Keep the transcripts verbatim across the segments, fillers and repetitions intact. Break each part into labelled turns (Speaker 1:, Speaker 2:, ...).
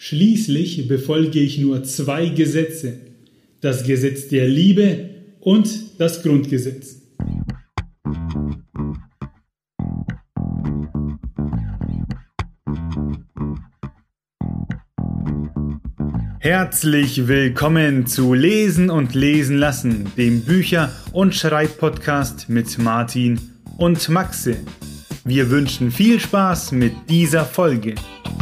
Speaker 1: Schließlich befolge ich nur zwei Gesetze: das Gesetz der Liebe und das Grundgesetz. Herzlich willkommen zu Lesen und Lesen lassen, dem Bücher- und Schreibpodcast mit Martin und Maxe. Wir wünschen viel Spaß mit dieser Folge.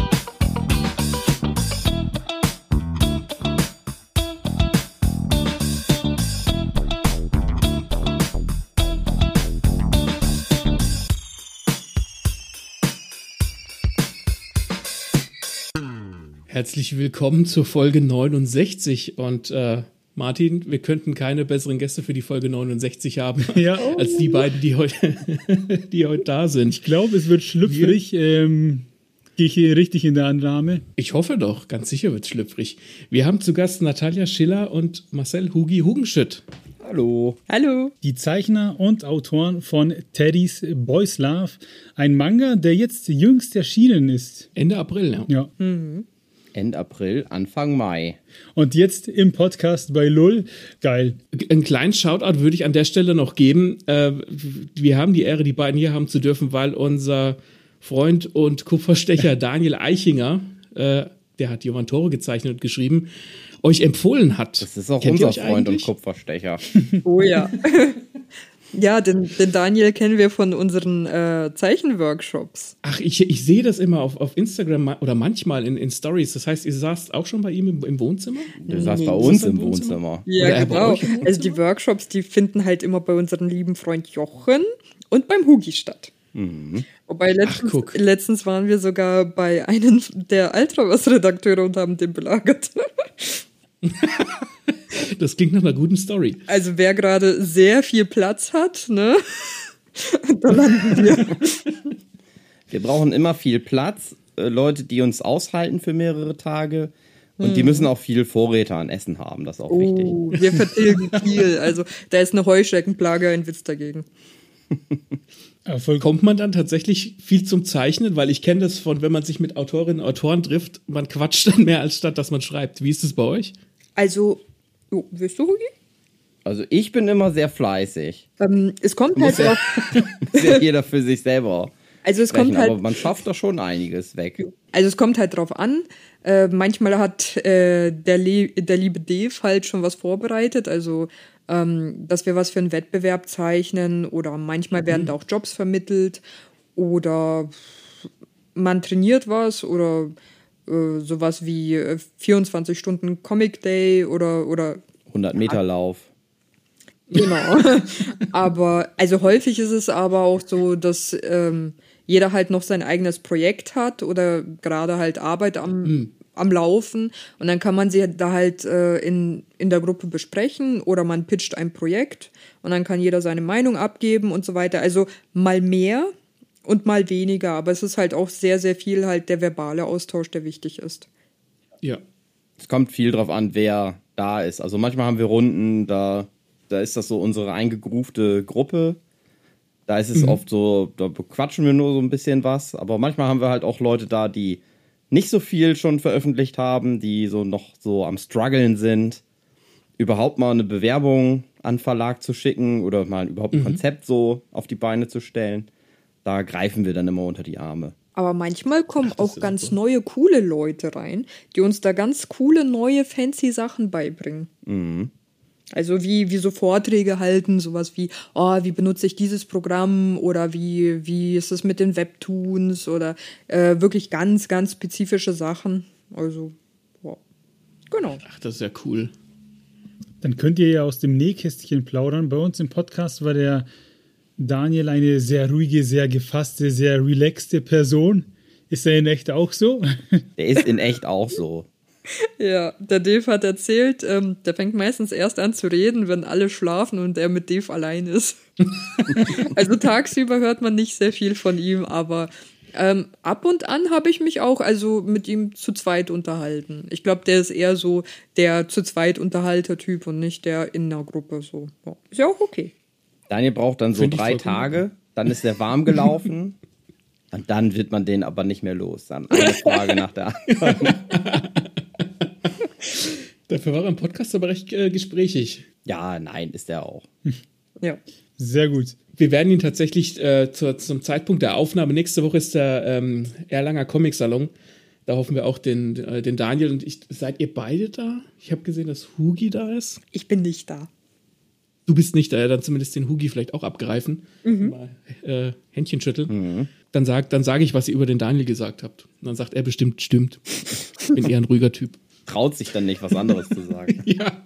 Speaker 2: Herzlich willkommen zur Folge neunundsechzig und äh, Martin, wir könnten keine besseren Gäste für die Folge neunundsechzig haben, ja. als die beiden, die heute, die heute da sind.
Speaker 1: Ich glaube, es wird schlüpfrig. Ähm, gehe ich hier richtig in der Annahme?
Speaker 2: Ich hoffe doch, ganz sicher wird es schlüpfrig. Wir haben zu Gast Natalia Schiller und Marcel Hugi Hugenschütt.
Speaker 3: Hallo.
Speaker 4: Hallo.
Speaker 1: Die Zeichner und Autoren von Teddy's Boys Love, ein Manga, der jetzt jüngst erschienen ist.
Speaker 2: Ende April, ja.
Speaker 1: Ja.
Speaker 4: Mhm.
Speaker 3: Ende April, Anfang Mai.
Speaker 1: Und jetzt im Podcast bei Lull. Geil.
Speaker 2: Einen kleinen Shoutout würde ich an der Stelle noch geben. Äh, wir haben die Ehre, die beiden hier haben zu dürfen, weil unser Freund und Kupferstecher Daniel Eichinger, äh, der hat Jovan Tore gezeichnet und geschrieben, euch empfohlen hat.
Speaker 3: Das ist auch
Speaker 2: Kennt
Speaker 3: unser Freund
Speaker 2: eigentlich?
Speaker 3: und Kupferstecher.
Speaker 4: Oh ja. Ja, den, den Daniel kennen wir von unseren äh, Zeichenworkshops.
Speaker 2: Ach, ich, ich sehe das immer auf, auf Instagram oder manchmal in, in Stories. Das heißt, ihr saßt auch schon bei ihm im, im Wohnzimmer?
Speaker 3: Der saß
Speaker 4: Nee.
Speaker 3: bei uns im Wohnzimmer.
Speaker 4: Ja,
Speaker 2: Oder bei
Speaker 4: genau.
Speaker 2: euch im Wohnzimmer?
Speaker 4: Also die Workshops, die finden halt immer bei unserem lieben Freund Jochen und beim Hugi statt.
Speaker 3: Mhm.
Speaker 4: Wobei letztens,
Speaker 2: Ach, guck.
Speaker 4: letztens waren wir sogar bei einem der Ultrawas-Redakteure und haben den belagert.
Speaker 2: Das klingt nach einer guten Story.
Speaker 4: Also wer gerade sehr viel Platz hat, ne? Da landen wir.
Speaker 3: Wir brauchen immer viel Platz, äh, Leute, die uns aushalten für mehrere Tage. Und die müssen auch viel Vorräte an Essen haben, das ist auch wichtig.
Speaker 4: Oh, wir vertilgen viel. Also da ist eine Heuschreckenplage, ein Witz dagegen.
Speaker 2: Kommt man dann tatsächlich viel zum Zeichnen? Weil ich kenne das von, wenn man sich mit Autorinnen und Autoren trifft, man quatscht dann mehr, als statt dass man schreibt. Wie ist es bei euch?
Speaker 4: Also, oh, willst du, Hugi?
Speaker 3: Also ich bin immer sehr fleißig.
Speaker 4: Ähm, es kommt
Speaker 3: Muss
Speaker 4: halt
Speaker 3: ja,
Speaker 4: auch.
Speaker 3: muss ja jeder für sich selber
Speaker 4: Also es
Speaker 3: sprechen,
Speaker 4: kommt halt.
Speaker 3: aber man schafft da schon einiges weg.
Speaker 4: Also es kommt halt drauf an. Äh, manchmal hat äh, der, Le- der liebe Dave halt schon was vorbereitet, also ähm, dass wir was für einen Wettbewerb zeichnen oder manchmal werden da auch Jobs vermittelt oder man trainiert was oder äh, sowas wie äh, vierundzwanzig Stunden Comic Day oder, oder
Speaker 3: hundert Meter Lauf.
Speaker 4: Genau. Aber, also häufig ist es aber auch so, dass ähm, jeder halt noch sein eigenes Projekt hat oder gerade halt Arbeit am, mhm. am Laufen und dann kann man sie da halt äh, in, in der Gruppe besprechen oder man pitcht ein Projekt und dann kann jeder seine Meinung abgeben und so weiter. Also mal mehr und mal weniger, aber es ist halt auch sehr, sehr viel halt der verbale Austausch, der wichtig ist.
Speaker 2: Ja.
Speaker 3: Es kommt viel drauf an, wer da ist. Also manchmal haben wir Runden, da Da ist das so unsere eingegroovte Gruppe. Da ist es mhm. oft so, da quatschen wir nur so ein bisschen was. Aber manchmal haben wir halt auch Leute da, die nicht so viel schon veröffentlicht haben, die so noch so am Struggeln sind, überhaupt mal eine Bewerbung an den Verlag zu schicken oder mal überhaupt ein mhm. Konzept so auf die Beine zu stellen. Da greifen wir dann immer unter die Arme.
Speaker 4: Aber manchmal kommen
Speaker 2: Ach,
Speaker 4: auch
Speaker 2: ist
Speaker 4: ganz
Speaker 2: so.
Speaker 4: neue, coole Leute rein, die uns da ganz coole, neue, fancy Sachen beibringen.
Speaker 3: Mhm.
Speaker 4: Also wie, wie so Vorträge halten, sowas wie, oh, wie benutze ich dieses Programm oder wie, wie ist es mit den Webtoons oder äh, wirklich ganz, ganz spezifische Sachen. Also, wow. Genau.
Speaker 2: Ach, das ist ja cool.
Speaker 1: Dann könnt ihr ja aus dem Nähkästchen plaudern. Bei uns im Podcast war der Daniel eine sehr ruhige, sehr gefasste, sehr relaxte Person. Ist er in echt auch so?
Speaker 3: Der ist in echt auch so.
Speaker 4: Ja, der Dave hat erzählt, ähm, der fängt meistens erst an zu reden, wenn alle schlafen und er mit Dave allein ist. Also tagsüber hört man nicht sehr viel von ihm, aber ähm, ab und an habe ich mich auch also mit ihm zu zweit unterhalten. Ich glaube, der ist eher so der zu zweit Unterhalter-Typ und nicht der in einer Gruppe so. Ja, ist ja auch okay.
Speaker 3: Daniel braucht dann so
Speaker 2: Find ich
Speaker 3: drei
Speaker 2: vollkommen
Speaker 3: Tage, dann ist er warm gelaufen und dann wird man den aber nicht mehr los. Dann eine Frage nach der anderen.
Speaker 2: dafür war er im Podcast aber recht äh, gesprächig.
Speaker 3: Ja, nein, ist er auch.
Speaker 4: Ja.
Speaker 1: Sehr gut.
Speaker 2: Wir werden ihn tatsächlich äh, zu, zum Zeitpunkt der Aufnahme, nächste Woche ist der ähm, Erlanger Comic-Salon. Da hoffen wir auch den, äh, den Daniel und ich. Seid ihr beide da? Ich habe gesehen, dass Hugi da ist.
Speaker 4: Ich bin nicht da.
Speaker 2: Du bist nicht da, ja, dann zumindest den Hugi vielleicht auch abgreifen.
Speaker 4: Mhm.
Speaker 2: Mal äh, Händchen schütteln.
Speaker 3: Mhm.
Speaker 2: Dann sage dann sag ich, was ihr über den Daniel gesagt habt. Und dann sagt er bestimmt, stimmt. Ich bin eher ein ruhiger Typ.
Speaker 3: Traut sich dann nicht, was anderes zu sagen.
Speaker 2: Ja.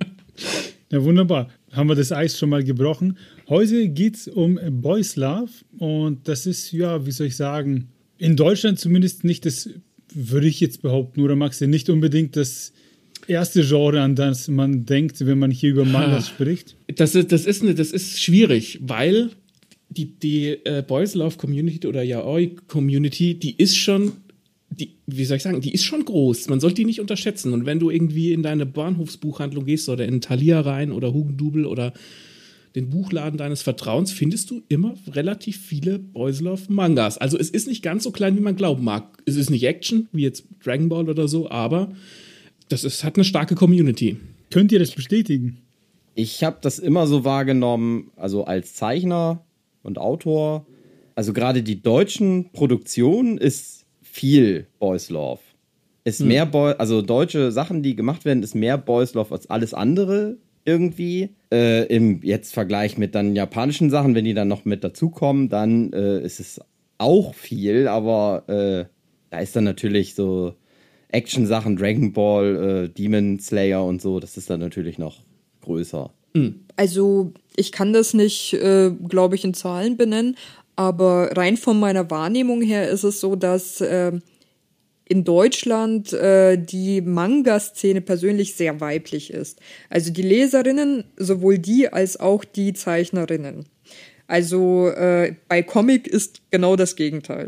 Speaker 1: Ja, wunderbar. Haben wir das Eis schon mal gebrochen. Heute geht es um Boys Love und das ist, ja, wie soll ich sagen, in Deutschland zumindest nicht das, würde ich jetzt behaupten, oder Maxi, nicht unbedingt das erste Genre, an das man denkt, wenn man hier über Mangas spricht.
Speaker 2: Das ist, das ist, eine, das ist schwierig, weil die, die äh, Boys Love Community oder Yaoi Community, die ist schon, die, wie soll ich sagen, die ist schon groß. Man sollte die nicht unterschätzen. Und wenn du irgendwie in deine Bahnhofsbuchhandlung gehst oder in Thalia rein oder Hugendubel oder den Buchladen deines Vertrauens, findest du immer relativ viele Boys Love Mangas. Also es ist nicht ganz so klein, wie man glauben mag. Es ist nicht Action, wie jetzt Dragon Ball oder so, aber das ist, hat eine starke Community.
Speaker 1: Könnt ihr das bestätigen?
Speaker 3: Ich habe das immer so wahrgenommen, also als Zeichner und Autor, also gerade die deutschen Produktionen ist viel Boys Love. Ist hm. mehr Boy, also deutsche Sachen, die gemacht werden, ist mehr Boys Love als alles andere irgendwie. Äh, im jetzt Vergleich mit dann japanischen Sachen, wenn die dann noch mit dazukommen, dann äh, ist es auch viel, aber äh, da ist dann natürlich so Action-Sachen, Dragon Ball, äh, Demon Slayer und so, das ist dann natürlich noch größer.
Speaker 4: Also ich kann das nicht, äh, glaube ich, in Zahlen benennen, aber rein von meiner Wahrnehmung her ist es so, dass äh, in Deutschland äh, die Manga-Szene persönlich sehr weiblich ist. Also die Leserinnen, sowohl die als auch die Zeichnerinnen. Also äh, bei Comic ist genau das Gegenteil.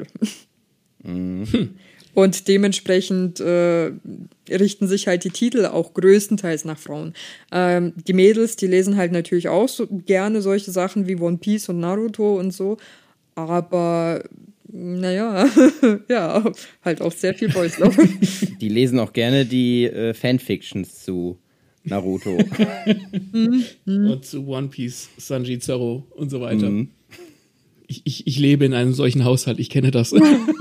Speaker 4: Mhm. Und dementsprechend äh, richten sich halt die Titel auch größtenteils nach Frauen. Ähm, die Mädels, die lesen halt natürlich auch so gerne solche Sachen wie One Piece und Naruto und so. Aber naja, ja, halt auch sehr viel Boys Love.
Speaker 3: Die lesen auch gerne die äh, Fanfictions zu Naruto.
Speaker 2: Und zu One Piece, Sanji Zoro und so weiter. Mhm. Ich, ich, ich lebe in einem solchen Haushalt, ich kenne das.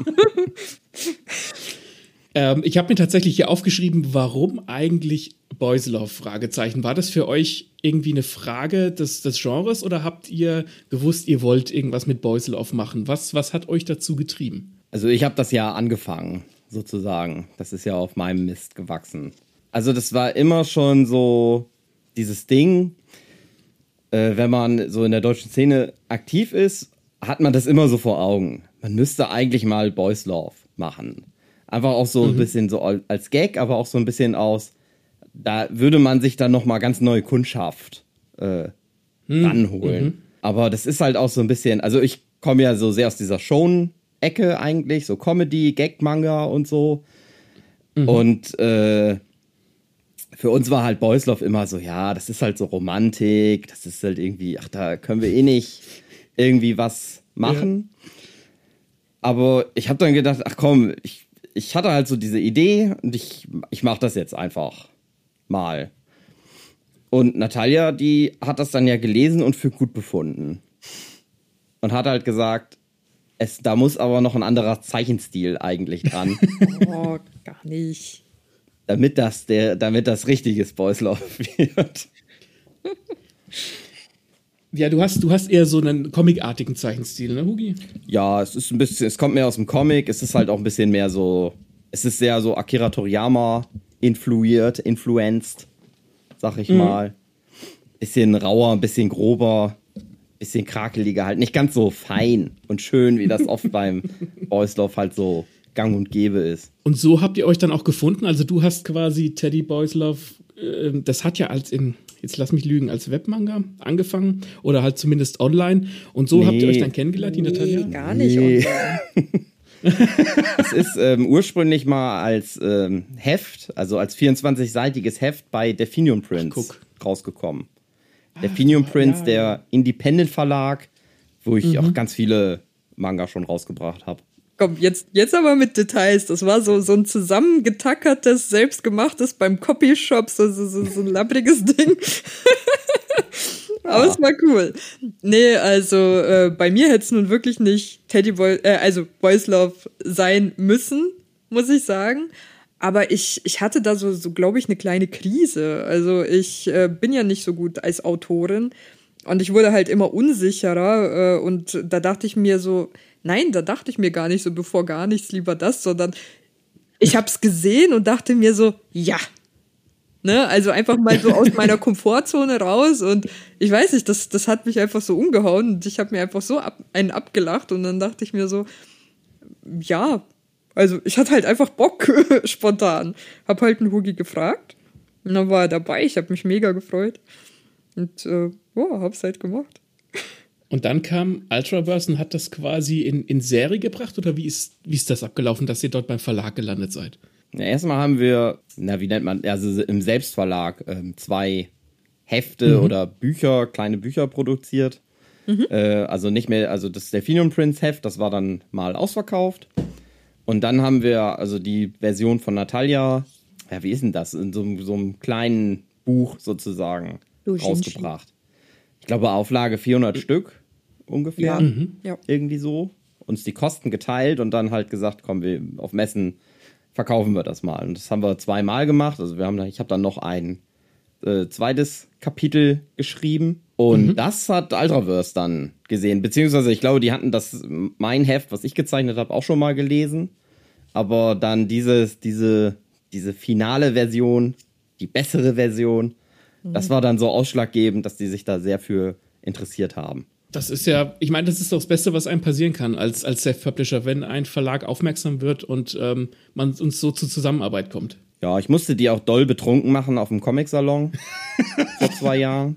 Speaker 2: ähm, ich habe mir tatsächlich hier aufgeschrieben, warum eigentlich Boys Love? Fragezeichen. War das für euch irgendwie eine Frage des, des Genres oder habt ihr gewusst, ihr wollt irgendwas mit Boys Love machen? Was, was hat euch dazu getrieben?
Speaker 3: Also ich habe das ja angefangen, sozusagen. Das ist ja auf meinem Mist gewachsen. Also das war immer schon so dieses Ding, äh, wenn man so in der deutschen Szene aktiv ist, hat man das immer so vor Augen. Man müsste eigentlich mal Boys Love machen. Einfach auch so mhm. ein bisschen so als Gag, aber auch so ein bisschen aus, da würde man sich dann nochmal ganz neue Kundschaft äh, mhm. ranholen. Mhm. Aber das ist halt auch so ein bisschen, also ich komme ja so sehr aus dieser Shonen-Ecke eigentlich, so Comedy, Gag-Manga und so. Mhm. Und äh, für uns war halt Boys Love immer so, ja, das ist halt so Romantik, das ist halt irgendwie, ach, da können wir eh nicht irgendwie was machen. Ja. Aber ich habe dann gedacht, ach komm, ich, ich hatte halt so diese Idee und ich, ich mache das jetzt einfach mal. Und Natalia, die hat das dann ja gelesen und für gut befunden. Und hat halt gesagt, es, da muss aber noch ein anderer Zeichenstil eigentlich dran.
Speaker 4: Oh, gar nicht.
Speaker 3: Damit das, der, damit das richtiges Boys Love wird.
Speaker 2: Ja, du hast, du hast eher so einen comicartigen Zeichenstil, ne, Hugi?
Speaker 3: Ja, es ist ein bisschen, es kommt mehr aus dem Comic, es ist halt auch ein bisschen mehr so, es ist sehr so Akira Toriyama influiert, influenced, sag ich mhm. mal. Bisschen rauer, ein bisschen grober, bisschen krakeliger, halt nicht ganz so fein und schön, wie das oft beim Boys Love halt so gang und gäbe ist.
Speaker 2: Und so habt ihr euch dann auch gefunden? Also du hast quasi Teddy Boys Love, äh, das hat ja als in, jetzt lass mich lügen, als Webmanga angefangen oder halt zumindest online. Und so nee. habt ihr euch dann kennengelernt, die nee, Natalia?
Speaker 4: Gar nicht nee. online.
Speaker 3: Es ist ähm, ursprünglich mal als ähm, Heft, also als vierundzwanzig-seitiges Heft bei Definium Prints Ach, rausgekommen. Ah, Definium Prints, ja, der Independent Verlag, wo ich mhm. auch ganz viele Manga schon rausgebracht habe.
Speaker 4: Komm, jetzt, jetzt aber mit Details. Das war so, so ein zusammengetackertes, selbstgemachtes beim Copyshop, so, so, so, so ein labbriges Ding. Aber ja. Es war cool. Nee, also äh, bei mir hätte es nun wirklich nicht Teddy Boy, äh, also Boys Love sein müssen, muss ich sagen. Aber ich, ich hatte da so, so glaube ich, eine kleine Krise. Also ich äh, bin ja nicht so gut als Autorin und ich wurde halt immer unsicherer äh, und da dachte ich mir so, nein, da dachte ich mir gar nicht so, bevor gar nichts, lieber das, sondern ich habe es gesehen und dachte mir so, ja, ne, also einfach mal so aus meiner Komfortzone raus und ich weiß nicht, das, das hat mich einfach so umgehauen und ich habe mir einfach so ab, einen abgelacht und dann dachte ich mir so, ja, also ich hatte halt einfach Bock, spontan. Hab halt einen Hugi gefragt und dann war er dabei, ich habe mich mega gefreut und äh, ja, hab's halt gemacht.
Speaker 2: Und dann kam Ultraverse und hat das quasi in, in Serie gebracht oder wie ist, wie ist das abgelaufen, dass ihr dort beim Verlag gelandet seid?
Speaker 3: Ja, erstmal haben wir, na wie nennt man, also im Selbstverlag ähm, zwei Hefte mhm. oder Bücher, kleine Bücher produziert. Mhm. Äh, also nicht mehr, also das Delphinium Prince Heft, das war dann mal ausverkauft. Und dann haben wir also die Version von Natalia, ja wie ist denn das, in so, so einem kleinen Buch sozusagen du, rausgebracht. Ich glaube Auflage vierhundert Stück ungefähr,
Speaker 4: ja. Mhm. Ja.
Speaker 3: irgendwie so. Uns die Kosten geteilt und dann halt gesagt, komm, wir auf Messen verkaufen wir das mal. Und das haben wir zweimal gemacht. Also wir haben, ich habe dann noch ein äh, zweites Kapitel geschrieben. Und mhm. das hat Ultraverse dann gesehen. Beziehungsweise ich glaube, die hatten das, mein Heft, was ich gezeichnet habe, auch schon mal gelesen. Aber dann dieses, diese, diese finale Version, die bessere Version, mhm. das war dann so ausschlaggebend, dass die sich da sehr für interessiert haben.
Speaker 2: Das ist ja, ich meine, das ist doch das Beste, was einem passieren kann als, als Self-Publisher, wenn ein Verlag aufmerksam wird und ähm, man uns so zur Zusammenarbeit kommt.
Speaker 3: Ja, ich musste die auch doll betrunken machen auf dem Comic-Salon vor zwei Jahren.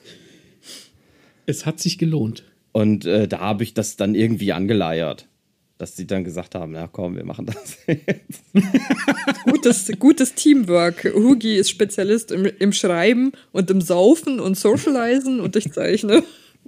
Speaker 2: Es hat sich gelohnt.
Speaker 3: Und äh, da habe ich das dann irgendwie angeleiert, dass sie dann gesagt haben, na komm, wir machen das jetzt.
Speaker 4: Gutes, gutes Teamwork. Hugi ist Spezialist im, im Schreiben und im Saufen und Socialisen und ich zeichne.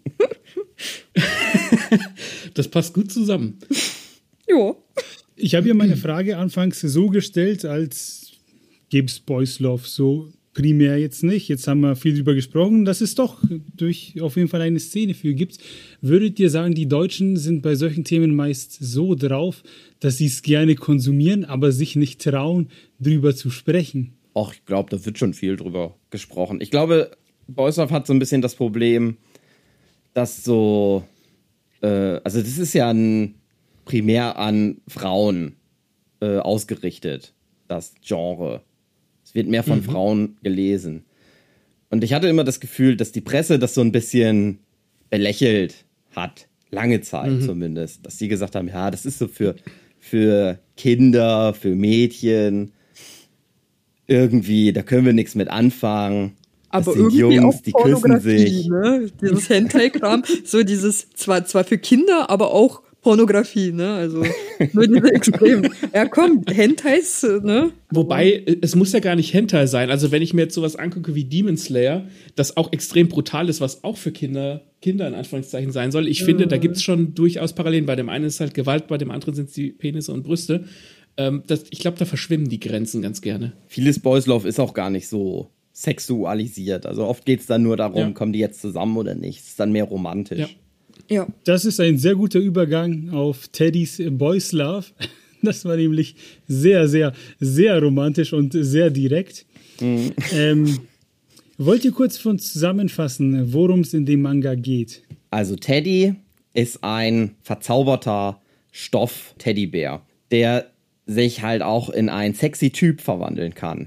Speaker 2: Das passt gut zusammen.
Speaker 4: Ja.
Speaker 1: Ich habe ja meine Frage anfangs so gestellt, als gäbe es Boys Love so primär jetzt nicht. Jetzt haben wir viel drüber gesprochen, dass es doch durch auf jeden Fall eine Szene für gibt. Würdet ihr sagen, die Deutschen sind bei solchen Themen meist so drauf, dass sie es gerne konsumieren, aber sich nicht trauen, drüber zu sprechen?
Speaker 3: Ach, ich glaube, da wird schon viel drüber gesprochen. Ich glaube, Boys Love hat so ein bisschen das Problem, dass so, äh, also das ist ja ein primär an Frauen äh, ausgerichtet, das Genre. Es wird mehr von mhm. Frauen gelesen. Und ich hatte immer das Gefühl, dass die Presse das so ein bisschen belächelt hat, lange Zeit mhm. zumindest, dass die gesagt haben, ja, das ist so für, für Kinder, für Mädchen, irgendwie, da können wir nichts mit anfangen.
Speaker 4: Aber
Speaker 3: das sind
Speaker 4: irgendwie
Speaker 3: Jungs,
Speaker 4: auch
Speaker 3: die küssen sich.
Speaker 4: Ne? Dieses Hentai-Kram, so dieses, zwar, zwar für Kinder, aber auch Pornografie, ne? Also nur diese Extremen. Ja, komm, Hentais, ne?
Speaker 2: Wobei, es muss ja gar nicht Hentai sein. Also wenn ich mir jetzt sowas angucke wie Demon Slayer, das auch extrem brutal ist, was auch für Kinder, Kinder in Anführungszeichen sein soll. Ich mhm. finde, da gibt es schon durchaus Parallelen. Bei dem einen ist halt Gewalt, bei dem anderen sind es die Penisse und Brüste. Ähm, das, ich glaube, da verschwimmen die Grenzen ganz gerne.
Speaker 3: Vieles Boys Love ist auch gar nicht so sexualisiert. Also oft geht es dann nur darum, ja. kommen die jetzt zusammen oder nicht. Es ist dann mehr romantisch.
Speaker 2: Ja.
Speaker 4: Ja.
Speaker 1: Das ist ein sehr guter Übergang auf Teddys Boys Love. Das war nämlich sehr, sehr, sehr romantisch und sehr direkt. Mhm. Ähm, wollt ihr kurz von zusammenfassen, worum es in dem Manga geht?
Speaker 3: Also Teddy ist ein verzauberter Stoff-Teddybär, der sich halt auch in einen sexy Typ verwandeln kann.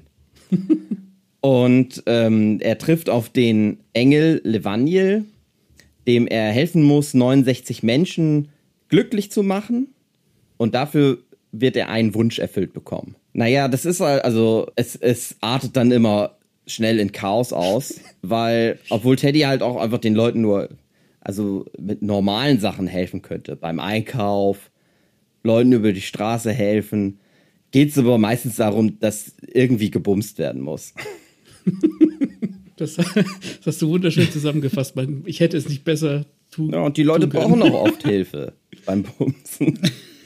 Speaker 3: Und ähm, er trifft auf den Engel Levaniel, dem er helfen muss, neunundsechzig Menschen glücklich zu machen. Und dafür wird er einen Wunsch erfüllt bekommen. Naja, das ist also, es, es artet dann immer schnell in Chaos aus, weil, obwohl Teddy halt auch einfach den Leuten nur, also mit normalen Sachen helfen könnte, beim Einkauf, Leuten über die Straße helfen, geht es aber meistens darum, dass irgendwie gebumst werden muss.
Speaker 2: Das, das hast du wunderschön zusammengefasst. Ich hätte es nicht besser tun können.
Speaker 3: Ja, und die Leute brauchen auch oft Hilfe beim Bumsen.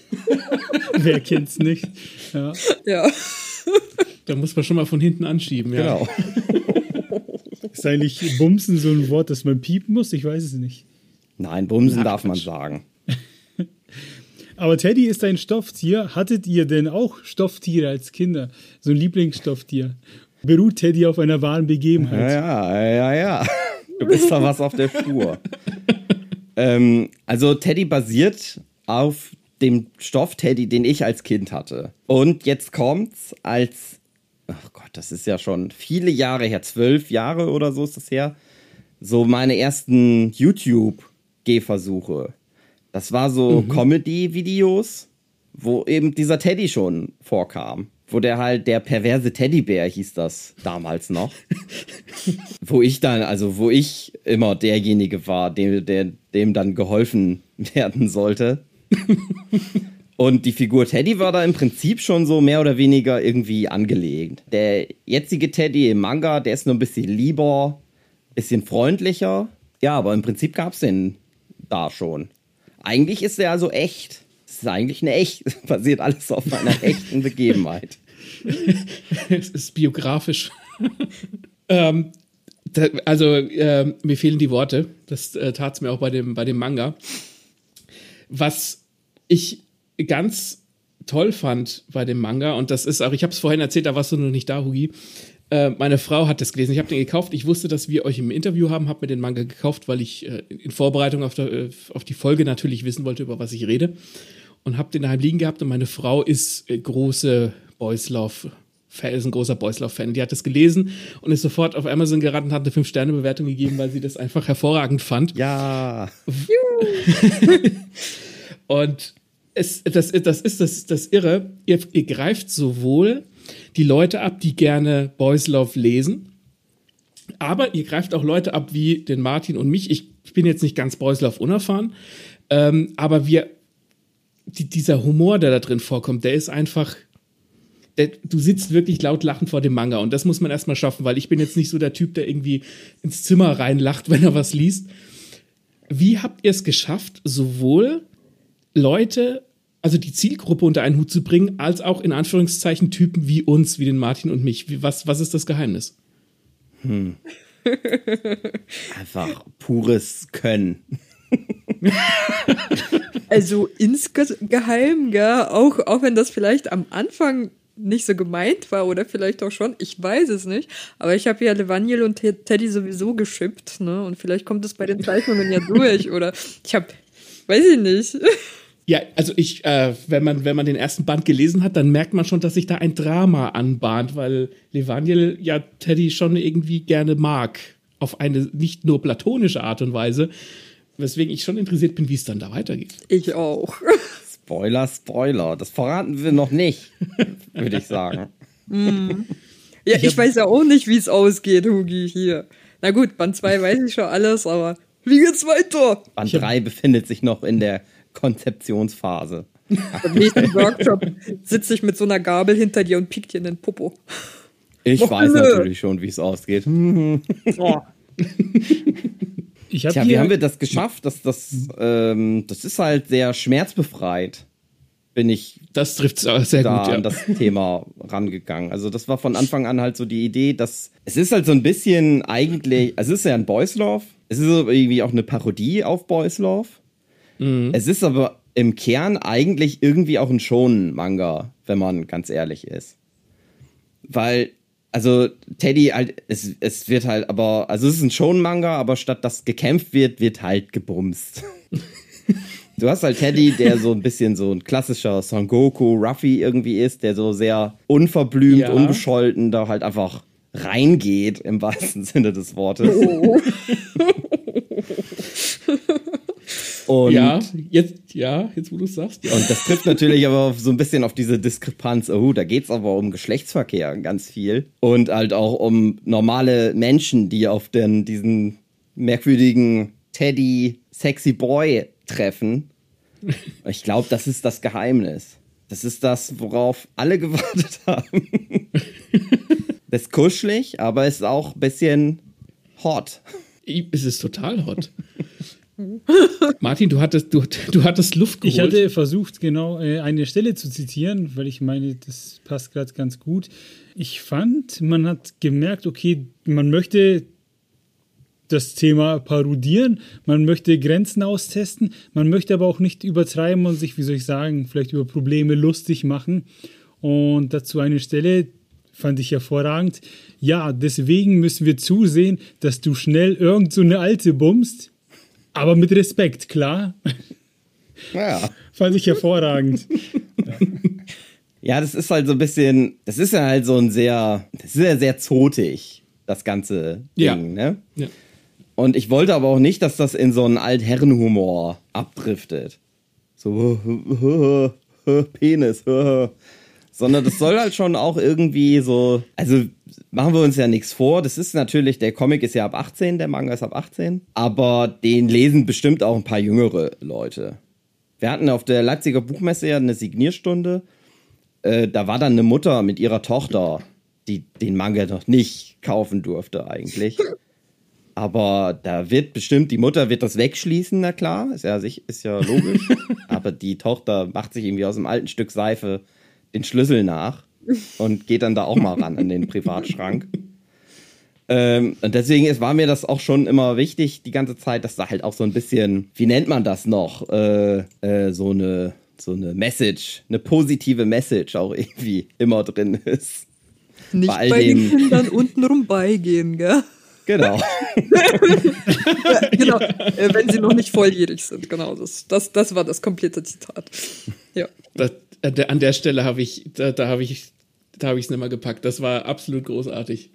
Speaker 2: Wer kennt's nicht? Ja.
Speaker 4: Ja.
Speaker 2: Da muss man schon mal von hinten anschieben, ja.
Speaker 3: Genau.
Speaker 1: Ist eigentlich Bumsen so ein Wort, das man piepen muss? Ich weiß es nicht.
Speaker 3: Nein, Bumsen
Speaker 2: Ach,
Speaker 3: darf man
Speaker 2: Quatsch.
Speaker 3: sagen.
Speaker 1: Aber Teddy ist ein Stofftier. Hattet ihr denn auch Stofftiere als Kinder? So ein Lieblingsstofftier? Beruht Teddy auf einer wahren Begebenheit?
Speaker 3: Ja, ja, ja, ja. Du bist da was auf der Spur. ähm, also Teddy basiert auf dem Stoff-Teddy, den ich als Kind hatte. Und jetzt kommt's als, ach Gott, das ist ja schon viele Jahre her, zwölf Jahre oder so ist das her, so meine ersten YouTube-Gehversuche. Das war so mhm. Comedy-Videos, wo eben dieser Teddy schon vorkam. Wo der halt, der perverse Teddybär hieß das damals noch. Wo ich dann, also wo ich immer derjenige war, dem, der, dem dann geholfen werden sollte. Und die Figur Teddy war da im Prinzip schon so mehr oder weniger irgendwie angelegt. Der jetzige Teddy im Manga, der ist nur ein bisschen lieber, bisschen freundlicher. Ja, aber im Prinzip gab's den da schon. Eigentlich ist er also echt. Es ist eigentlich eine echt, basiert alles auf einer echten Begebenheit.
Speaker 2: Es ist biografisch. ähm, da, also, äh, mir fehlen die Worte. Das äh, tat es mir auch bei dem, bei dem Manga. Was ich ganz toll fand bei dem Manga, und das ist auch, ich habe es vorhin erzählt, da warst du noch nicht da, Hugi. Äh, meine Frau hat das gelesen. Ich habe den gekauft. Ich wusste, dass wir euch im Interview haben, habe mir den Manga gekauft, weil ich äh, in Vorbereitung auf, der, äh, auf die Folge natürlich wissen wollte, über was ich rede. Und habe den daheim liegen gehabt. Und meine Frau ist äh, große Boys Love, ist ein großer Boys Love-Fan. Die hat das gelesen und ist sofort auf Amazon gerannt und hat eine fünf Sterne Bewertung gegeben, weil sie das einfach hervorragend fand.
Speaker 3: Ja.
Speaker 2: Und es, das, das ist das, das Irre. Ihr, ihr greift sowohl die Leute ab, die gerne Boys Love lesen, aber ihr greift auch Leute ab wie den Martin und mich. Ich bin jetzt nicht ganz Boys Love unerfahren, ähm, aber wir, die, dieser Humor, der da drin vorkommt, der ist einfach, der, du sitzt wirklich laut lachend vor dem Manga und das muss man erstmal schaffen, weil ich bin jetzt nicht so der Typ, der irgendwie ins Zimmer reinlacht, wenn er was liest. Wie habt ihr es geschafft, sowohl Leute, also die Zielgruppe unter einen Hut zu bringen, als auch in Anführungszeichen Typen wie uns, wie den Martin und mich? Wie, was, was ist das Geheimnis?
Speaker 3: Hm. Einfach pures Können.
Speaker 4: Also insgeheim, gell, auch, auch wenn das vielleicht am Anfang nicht so gemeint war oder vielleicht auch schon, ich weiß es nicht, aber ich habe ja Levaniel und Teddy sowieso geschippt, ne, und vielleicht kommt es bei den Zeichnungen ja durch oder ich habe, weiß ich nicht.
Speaker 2: Ja, also ich, äh, wenn man, wenn man den ersten Band gelesen hat, dann merkt man schon, dass sich da ein Drama anbahnt, weil Levaniel ja Teddy schon irgendwie gerne mag, auf eine nicht nur platonische Art und Weise, weswegen ich schon interessiert bin, wie es dann da weitergeht.
Speaker 4: Ich auch.
Speaker 3: Spoiler, Spoiler. Das verraten wir noch nicht, würde ich sagen.
Speaker 4: Mm. Ja, ich, ich weiß ja auch nicht, wie es ausgeht, Hugi, hier. Na gut, Band zwei weiß ich schon alles, aber wie geht's weiter?
Speaker 3: Band drei befindet sich noch in der Konzeptionsphase.
Speaker 4: Im nächsten Workshop sitze ich mit so einer Gabel hinter dir und piekt dir in den Popo.
Speaker 3: Ich
Speaker 4: Noch
Speaker 3: weiß
Speaker 4: eine.
Speaker 3: natürlich schon, wie es ausgeht.
Speaker 4: Oh.
Speaker 1: Ich hab
Speaker 3: Tja, wie haben wir das geschafft? Das, das, ähm, das ist halt sehr schmerzbefreit, bin ich
Speaker 2: Das trifft es sehr
Speaker 3: da
Speaker 2: gut, ja.
Speaker 3: an das Thema rangegangen. Also das war von Anfang an halt so die Idee, dass es ist halt so ein bisschen eigentlich, also es ist ja ein Boys Love, es ist so irgendwie auch eine Parodie auf Boys Love.
Speaker 2: Mhm.
Speaker 3: Es ist aber im Kern eigentlich irgendwie auch ein Shonen-Manga, wenn man ganz ehrlich ist. Weil, also Teddy, halt, es, es wird halt aber, also es ist ein Shonen-Manga, aber statt dass gekämpft wird, wird halt gebumst. Du hast halt Teddy, der so ein bisschen so ein klassischer Son Goku, Ruffy irgendwie ist, der so sehr unverblümt,
Speaker 2: Ja.
Speaker 3: unbescholten da halt einfach reingeht, im wahrsten Sinne des Wortes.
Speaker 4: Oh.
Speaker 3: Und,
Speaker 2: ja, jetzt, ja, jetzt wo du es sagst. Ja.
Speaker 3: und das trifft natürlich aber so ein bisschen auf diese Diskrepanz. Oh, da geht's aber um Geschlechtsverkehr ganz viel. Und halt auch um normale Menschen, die auf den, diesen merkwürdigen Teddy Sexy Boy treffen. Ich glaube, das ist das Geheimnis. Das ist das, worauf alle gewartet haben. Das ist kuschelig, aber es ist auch ein bisschen hot.
Speaker 2: Es ist total hot. Martin, du hattest, du, du hattest Luft geholt.
Speaker 1: Ich hatte versucht, genau äh, eine Stelle zu zitieren, weil ich meine, das passt gerade ganz gut. Ich fand, man hat gemerkt, okay, man möchte das Thema parodieren, man möchte Grenzen austesten, man möchte aber auch nicht übertreiben und sich, wie soll ich sagen, vielleicht über Probleme lustig machen. Und dazu eine Stelle, fand ich hervorragend. Ja, deswegen müssen wir zusehen, dass du schnell irgend so eine Alte bummst, aber mit Respekt, klar.
Speaker 3: Ja.
Speaker 1: Fand ich hervorragend.
Speaker 3: Ja, das ist halt so ein bisschen, das ist ja halt so ein sehr, das ist ja sehr zotig, das ganze Ding,
Speaker 2: ja.
Speaker 3: ne?
Speaker 2: Ja.
Speaker 3: Und ich wollte aber auch nicht, dass das in so einen Altherrenhumor abdriftet. So, Penis, sondern das soll halt schon auch irgendwie so, also machen wir uns ja nichts vor, das ist natürlich, der Comic ist ja ab achtzehn, der Manga ist ab achtzehn, aber den lesen bestimmt auch ein paar jüngere Leute. Wir hatten auf der Leipziger Buchmesse ja eine Signierstunde, äh, da war dann eine Mutter mit ihrer Tochter, die den Manga noch nicht kaufen durfte eigentlich. Aber da wird bestimmt, die Mutter wird das wegschließen, na klar, ist ja, ist ja logisch, aber die Tochter macht sich irgendwie aus einem alten Stück Seife den Schlüssel nach und geht dann da auch mal ran an den Privatschrank. Ähm, und deswegen ist, war mir das auch schon immer wichtig, die ganze Zeit, dass da halt auch so ein bisschen, wie nennt man das noch, äh, äh, so eine so eine Message, eine positive Message auch irgendwie immer drin ist.
Speaker 4: Nicht
Speaker 3: bei, all
Speaker 4: bei
Speaker 3: dem,
Speaker 4: den Kindern untenrum beigehen, gell?
Speaker 3: Genau.
Speaker 4: Ja, genau, äh, wenn sie noch nicht volljährig sind, genau, das, das, das war das komplette Zitat. Ja.
Speaker 2: Das, an der Stelle habe ich, da, da habe ich, da habe ich es nicht mehr gepackt. Das war absolut großartig.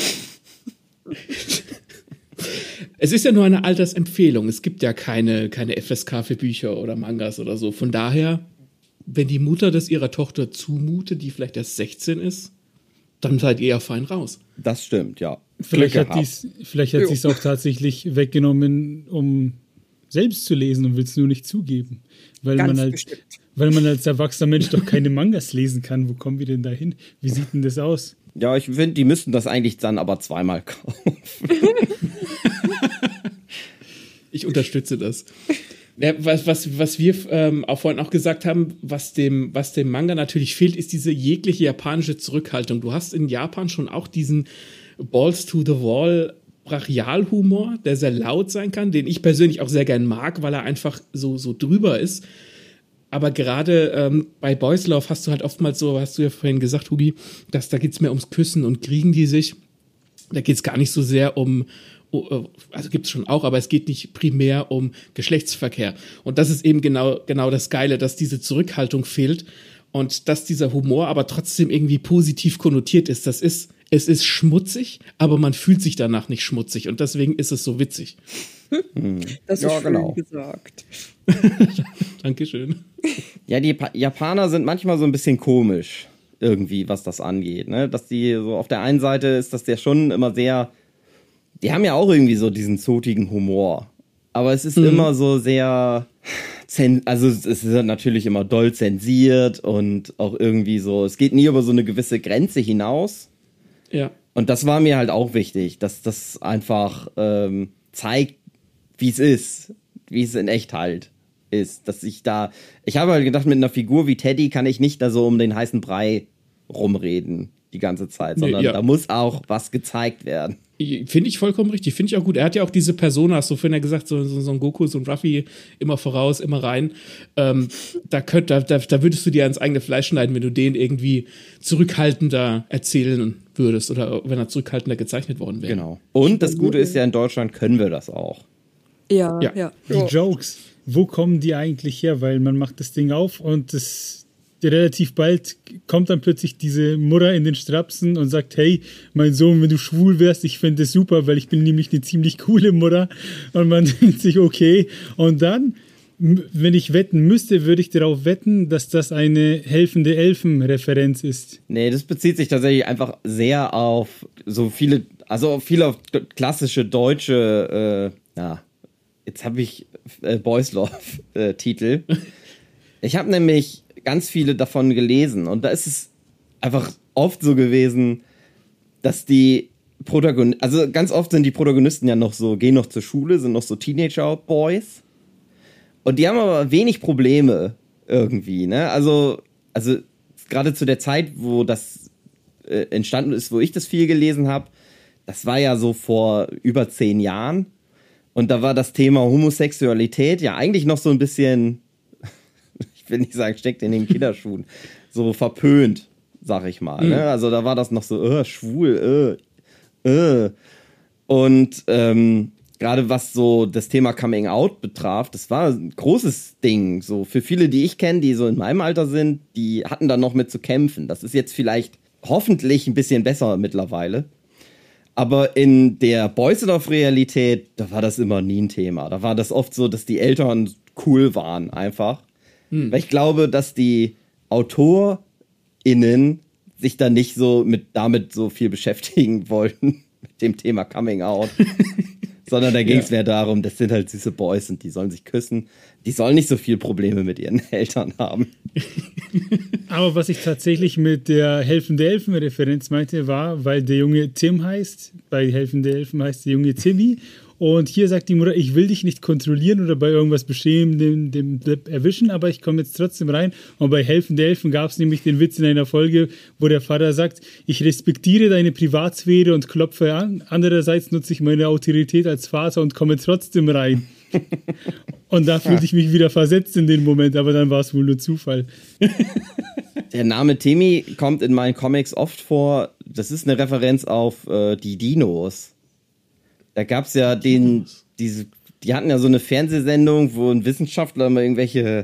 Speaker 2: Es ist ja nur eine Altersempfehlung. Es gibt ja keine, keine F S K für Bücher oder Mangas oder so. Von daher, wenn die Mutter das ihrer Tochter zumutet, die vielleicht erst sechzehn ist, dann seid ihr ja fein raus.
Speaker 3: Das stimmt, ja.
Speaker 1: Vielleicht Glück hat, dies, vielleicht hat sie es auch tatsächlich weggenommen, um selbst zu lesen und will es nur nicht zugeben. Weil man, halt, weil man als erwachsener Mensch doch keine Mangas lesen kann. Wo kommen wir denn da hin? Wie sieht denn das aus?
Speaker 3: Ja, ich finde, die müssten das eigentlich dann aber zweimal kaufen.
Speaker 2: Ich unterstütze das. Ja, was, was, was wir ähm, auch vorhin auch gesagt haben, was dem, was dem Manga natürlich fehlt, ist diese jegliche japanische Zurückhaltung. Du hast in Japan schon auch diesen Balls to the Wall Brachialhumor, der sehr laut sein kann, den ich persönlich auch sehr gern mag, weil er einfach so, so drüber ist. Aber gerade ähm, bei Boys Love hast du halt oftmals so, hast du ja vorhin gesagt, Hugi, dass da geht's mehr ums Küssen und kriegen die sich. Da geht's gar nicht so sehr um, also gibt's schon auch, aber es geht nicht primär um Geschlechtsverkehr. Und das ist eben genau, genau das Geile, dass diese Zurückhaltung fehlt und dass dieser Humor aber trotzdem irgendwie positiv konnotiert ist. Das ist, es ist schmutzig, aber man fühlt sich danach nicht schmutzig und deswegen ist es so witzig.
Speaker 4: Das ist
Speaker 3: ja,
Speaker 4: schön
Speaker 3: genau.
Speaker 4: gesagt.
Speaker 2: Dankeschön.
Speaker 3: Ja, die Japaner sind manchmal so ein bisschen komisch, irgendwie, was das angeht. Ne? Dass die so auf der einen Seite ist, dass der schon immer sehr, die haben ja auch irgendwie so diesen zotigen Humor. Aber es ist mhm. immer so sehr, also es ist natürlich immer doll zensiert und auch irgendwie so, es geht nie über so eine gewisse Grenze hinaus.
Speaker 2: Ja.
Speaker 3: Und das war mir halt auch wichtig, dass das einfach ähm, zeigt, wie es ist, wie es in echt halt ist, dass ich da, ich habe halt gedacht, mit einer Figur wie Teddy kann ich nicht da so um den heißen Brei rumreden die ganze Zeit, sondern nee, ja. da muss auch was gezeigt werden.
Speaker 2: Finde ich vollkommen richtig, finde ich auch gut. Er hat ja auch diese Personas, so vorhin er gesagt, so, so, so ein Goku, so ein Ruffy, immer voraus, immer rein. Ähm, da, könnt, da, da, da würdest du dir ans eigene Fleisch schneiden, wenn du den irgendwie zurückhaltender erzählen würdest oder wenn er zurückhaltender gezeichnet worden wäre.
Speaker 3: Genau. Und das Gute ist ja, in Deutschland können wir das auch.
Speaker 4: Ja, ja. ja.
Speaker 1: Die Jokes, wo kommen die eigentlich her? Weil man macht das Ding auf und das relativ bald kommt dann plötzlich diese Mutter in den Strapsen und sagt, hey, mein Sohn, wenn du schwul wärst, ich fände das super, weil ich bin nämlich eine ziemlich coole Mutter. Und man denkt sich, okay. Und dann, wenn ich wetten müsste, würde ich darauf wetten, dass das eine helfende Elfen-Referenz ist.
Speaker 3: Nee, das bezieht sich tatsächlich einfach sehr auf so viele, also viele auf klassische deutsche, äh, ja, jetzt habe ich äh, Boys Love-Titel. Äh, ich habe nämlich ganz viele davon gelesen und da ist es einfach oft so gewesen, dass die Protagonisten, also ganz oft sind die Protagonisten ja noch so, gehen noch zur Schule, sind noch so Teenager-Boys. Und die haben aber wenig Probleme irgendwie, ne? Also, also gerade zu der Zeit, wo das äh, entstanden ist, wo ich das viel gelesen habe, das war ja so vor über zehn Jahren. Und da war das Thema Homosexualität ja eigentlich noch so ein bisschen, ich will nicht sagen, steckt in den Kinderschuhen, so verpönt, sag ich mal. Mhm. Ne? Also da war das noch so, äh, schwul, äh, äh. Und ähm, gerade was so das Thema Coming Out betraf, das war ein großes Ding. So für viele, die ich kenne, die so in meinem Alter sind, die hatten da noch mit zu kämpfen. Das ist jetzt vielleicht hoffentlich ein bisschen besser mittlerweile. Aber in der Boysdorf-Realität, da war das immer nie ein Thema. Da war das oft so, dass die Eltern cool waren einfach. Hm. Weil ich glaube, dass die AutorInnen sich da nicht so mit damit so viel beschäftigen wollten, mit dem Thema Coming Out. Sondern da ging es ja. mehr darum, das sind halt süße Boys und die sollen sich küssen. Die sollen nicht so viel Probleme mit ihren Eltern haben.
Speaker 1: Aber was ich tatsächlich mit der Helfende Elfen-Referenz meinte, war, weil der Junge Tim heißt, bei Helfende Elfen heißt der Junge Timmy. Und hier sagt die Mutter, ich will dich nicht kontrollieren oder bei irgendwas beschämen, dem, dem, dem erwischen, aber ich komme jetzt trotzdem rein. Und bei Helfende Elfen gab es nämlich den Witz in einer Folge, wo der Vater sagt, ich respektiere deine Privatsphäre und klopfe an. Andererseits nutze ich meine Autorität als Vater und komme trotzdem rein. Und da fühlte ich mich wieder versetzt in den Moment, aber dann war es wohl nur Zufall.
Speaker 3: Der Name Timmy kommt in meinen Comics oft vor. Das ist eine Referenz auf äh, die Dinos. Da gab's ja den, diese, die hatten ja so eine Fernsehsendung, wo ein Wissenschaftler mal irgendwelche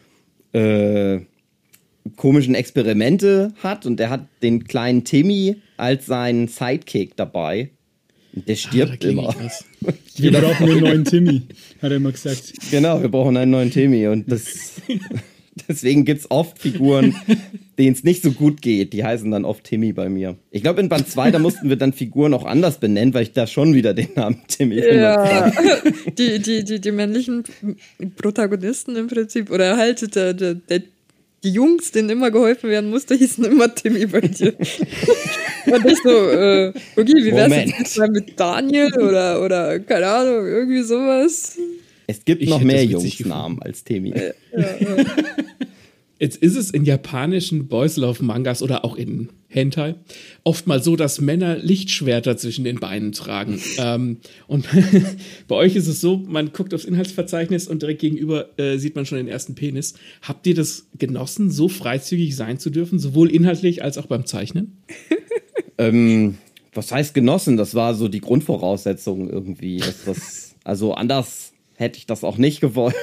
Speaker 3: äh, komischen Experimente hat und der hat den kleinen Timmy als seinen Sidekick dabei. Und der stirbt ah, immer.
Speaker 1: Wir brauchen einen neuen Timmy, hat er immer gesagt.
Speaker 3: Genau, wir brauchen einen neuen Timmy und das deswegen gibt's oft Figuren, denen es nicht so gut geht. Die heißen dann oft Timmy bei mir. Ich glaube, in Band zwei, da mussten wir dann Figuren auch anders benennen, weil ich da schon wieder den Namen Timmy
Speaker 4: ja. die, die, die, die männlichen Protagonisten im Prinzip, oder halt der, der, der, die Jungs, denen immer geholfen werden musste, hießen immer Timmy bei dir. Und ich so, äh, okay, wie wär's Moment. jetzt mal mit Daniel oder, oder, keine Ahnung, irgendwie sowas?
Speaker 3: Es gibt ich noch mehr Jungsnamen als Timmy. Ja, ja.
Speaker 2: Jetzt ist es in japanischen Boys Love Mangas oder auch in Hentai oft mal so, dass Männer Lichtschwerter zwischen den Beinen tragen. ähm, und bei euch ist es so, man guckt aufs Inhaltsverzeichnis und direkt gegenüber äh, sieht man schon den ersten Penis. Habt ihr das genossen, so freizügig sein zu dürfen, sowohl inhaltlich als auch beim Zeichnen?
Speaker 3: ähm, was heißt genossen? Das war so die Grundvoraussetzung irgendwie. Das, das, also anders hätte ich das auch nicht gewollt.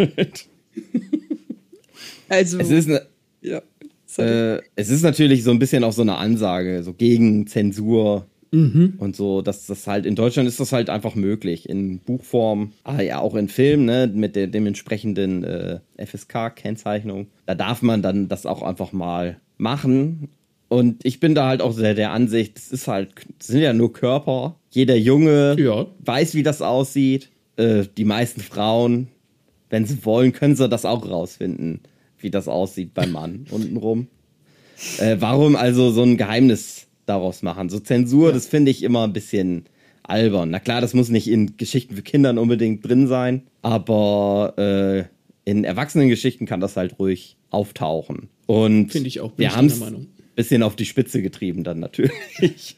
Speaker 4: Also,
Speaker 3: es ist, ne,
Speaker 4: ja,
Speaker 3: äh, es ist natürlich so ein bisschen auch so eine Ansage, so gegen Zensur mhm. und so, dass das halt in Deutschland ist das halt einfach möglich, in Buchform, ah ja, auch in Film, ne, mit der dementsprechenden äh, F S K-Kennzeichnung. Da darf man dann das auch einfach mal machen. Und ich bin da halt auch sehr der Ansicht, es ist halt, es sind ja nur Körper. Jeder Junge ja. weiß, wie das aussieht. Äh, die meisten Frauen, wenn sie wollen, können sie das auch rausfinden, wie das aussieht beim Mann untenrum. Äh, warum also so ein Geheimnis daraus machen? So Zensur, ja. das finde ich immer ein bisschen albern. Na klar, das muss nicht in Geschichten für Kinder unbedingt drin sein, aber äh, in Erwachsenengeschichten kann das halt ruhig auftauchen. Und
Speaker 2: finde ich auch, bin
Speaker 3: wir haben es ein bisschen auf die Spitze getrieben dann natürlich.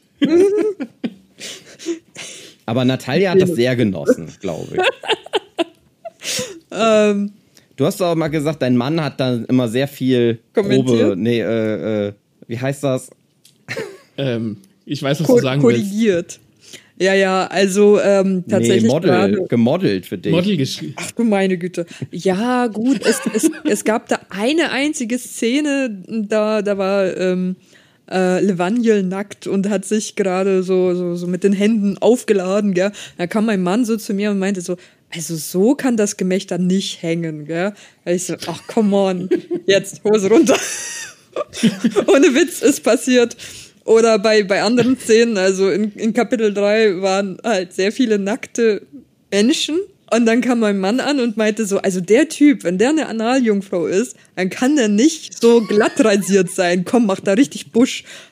Speaker 3: Aber Natalia hat das sehr genossen, glaube ich.
Speaker 4: ähm...
Speaker 3: Du hast doch mal gesagt, dein Mann hat dann immer sehr viel Probe, nee, äh, äh, wie heißt das?
Speaker 2: ähm, ich weiß, was Ko- du sagen
Speaker 4: korrigiert. willst. Ja, ja, also ähm, tatsächlich
Speaker 3: nee, Model, gerade, gemodelt für dich.
Speaker 2: Model geschrieben.
Speaker 4: Ach du meine Güte. Ja, gut, es, es, es gab da eine einzige Szene, da, da war ähm, äh, Levaniel nackt und hat sich gerade so, so, so mit den Händen aufgeladen, gell. Da kam mein Mann so zu mir und meinte so, also so kann das Gemächter nicht hängen, gell? Da ich so, ach, come on, jetzt Hose runter. Ohne Witz ist passiert. Oder bei, bei anderen Szenen, also in, in Kapitel drei waren halt sehr viele nackte Menschen. Und dann kam mein Mann an und meinte so, also der Typ, wenn der eine Analjungfrau ist, dann kann der nicht so glatt rasiert sein. Komm, mach da richtig Busch.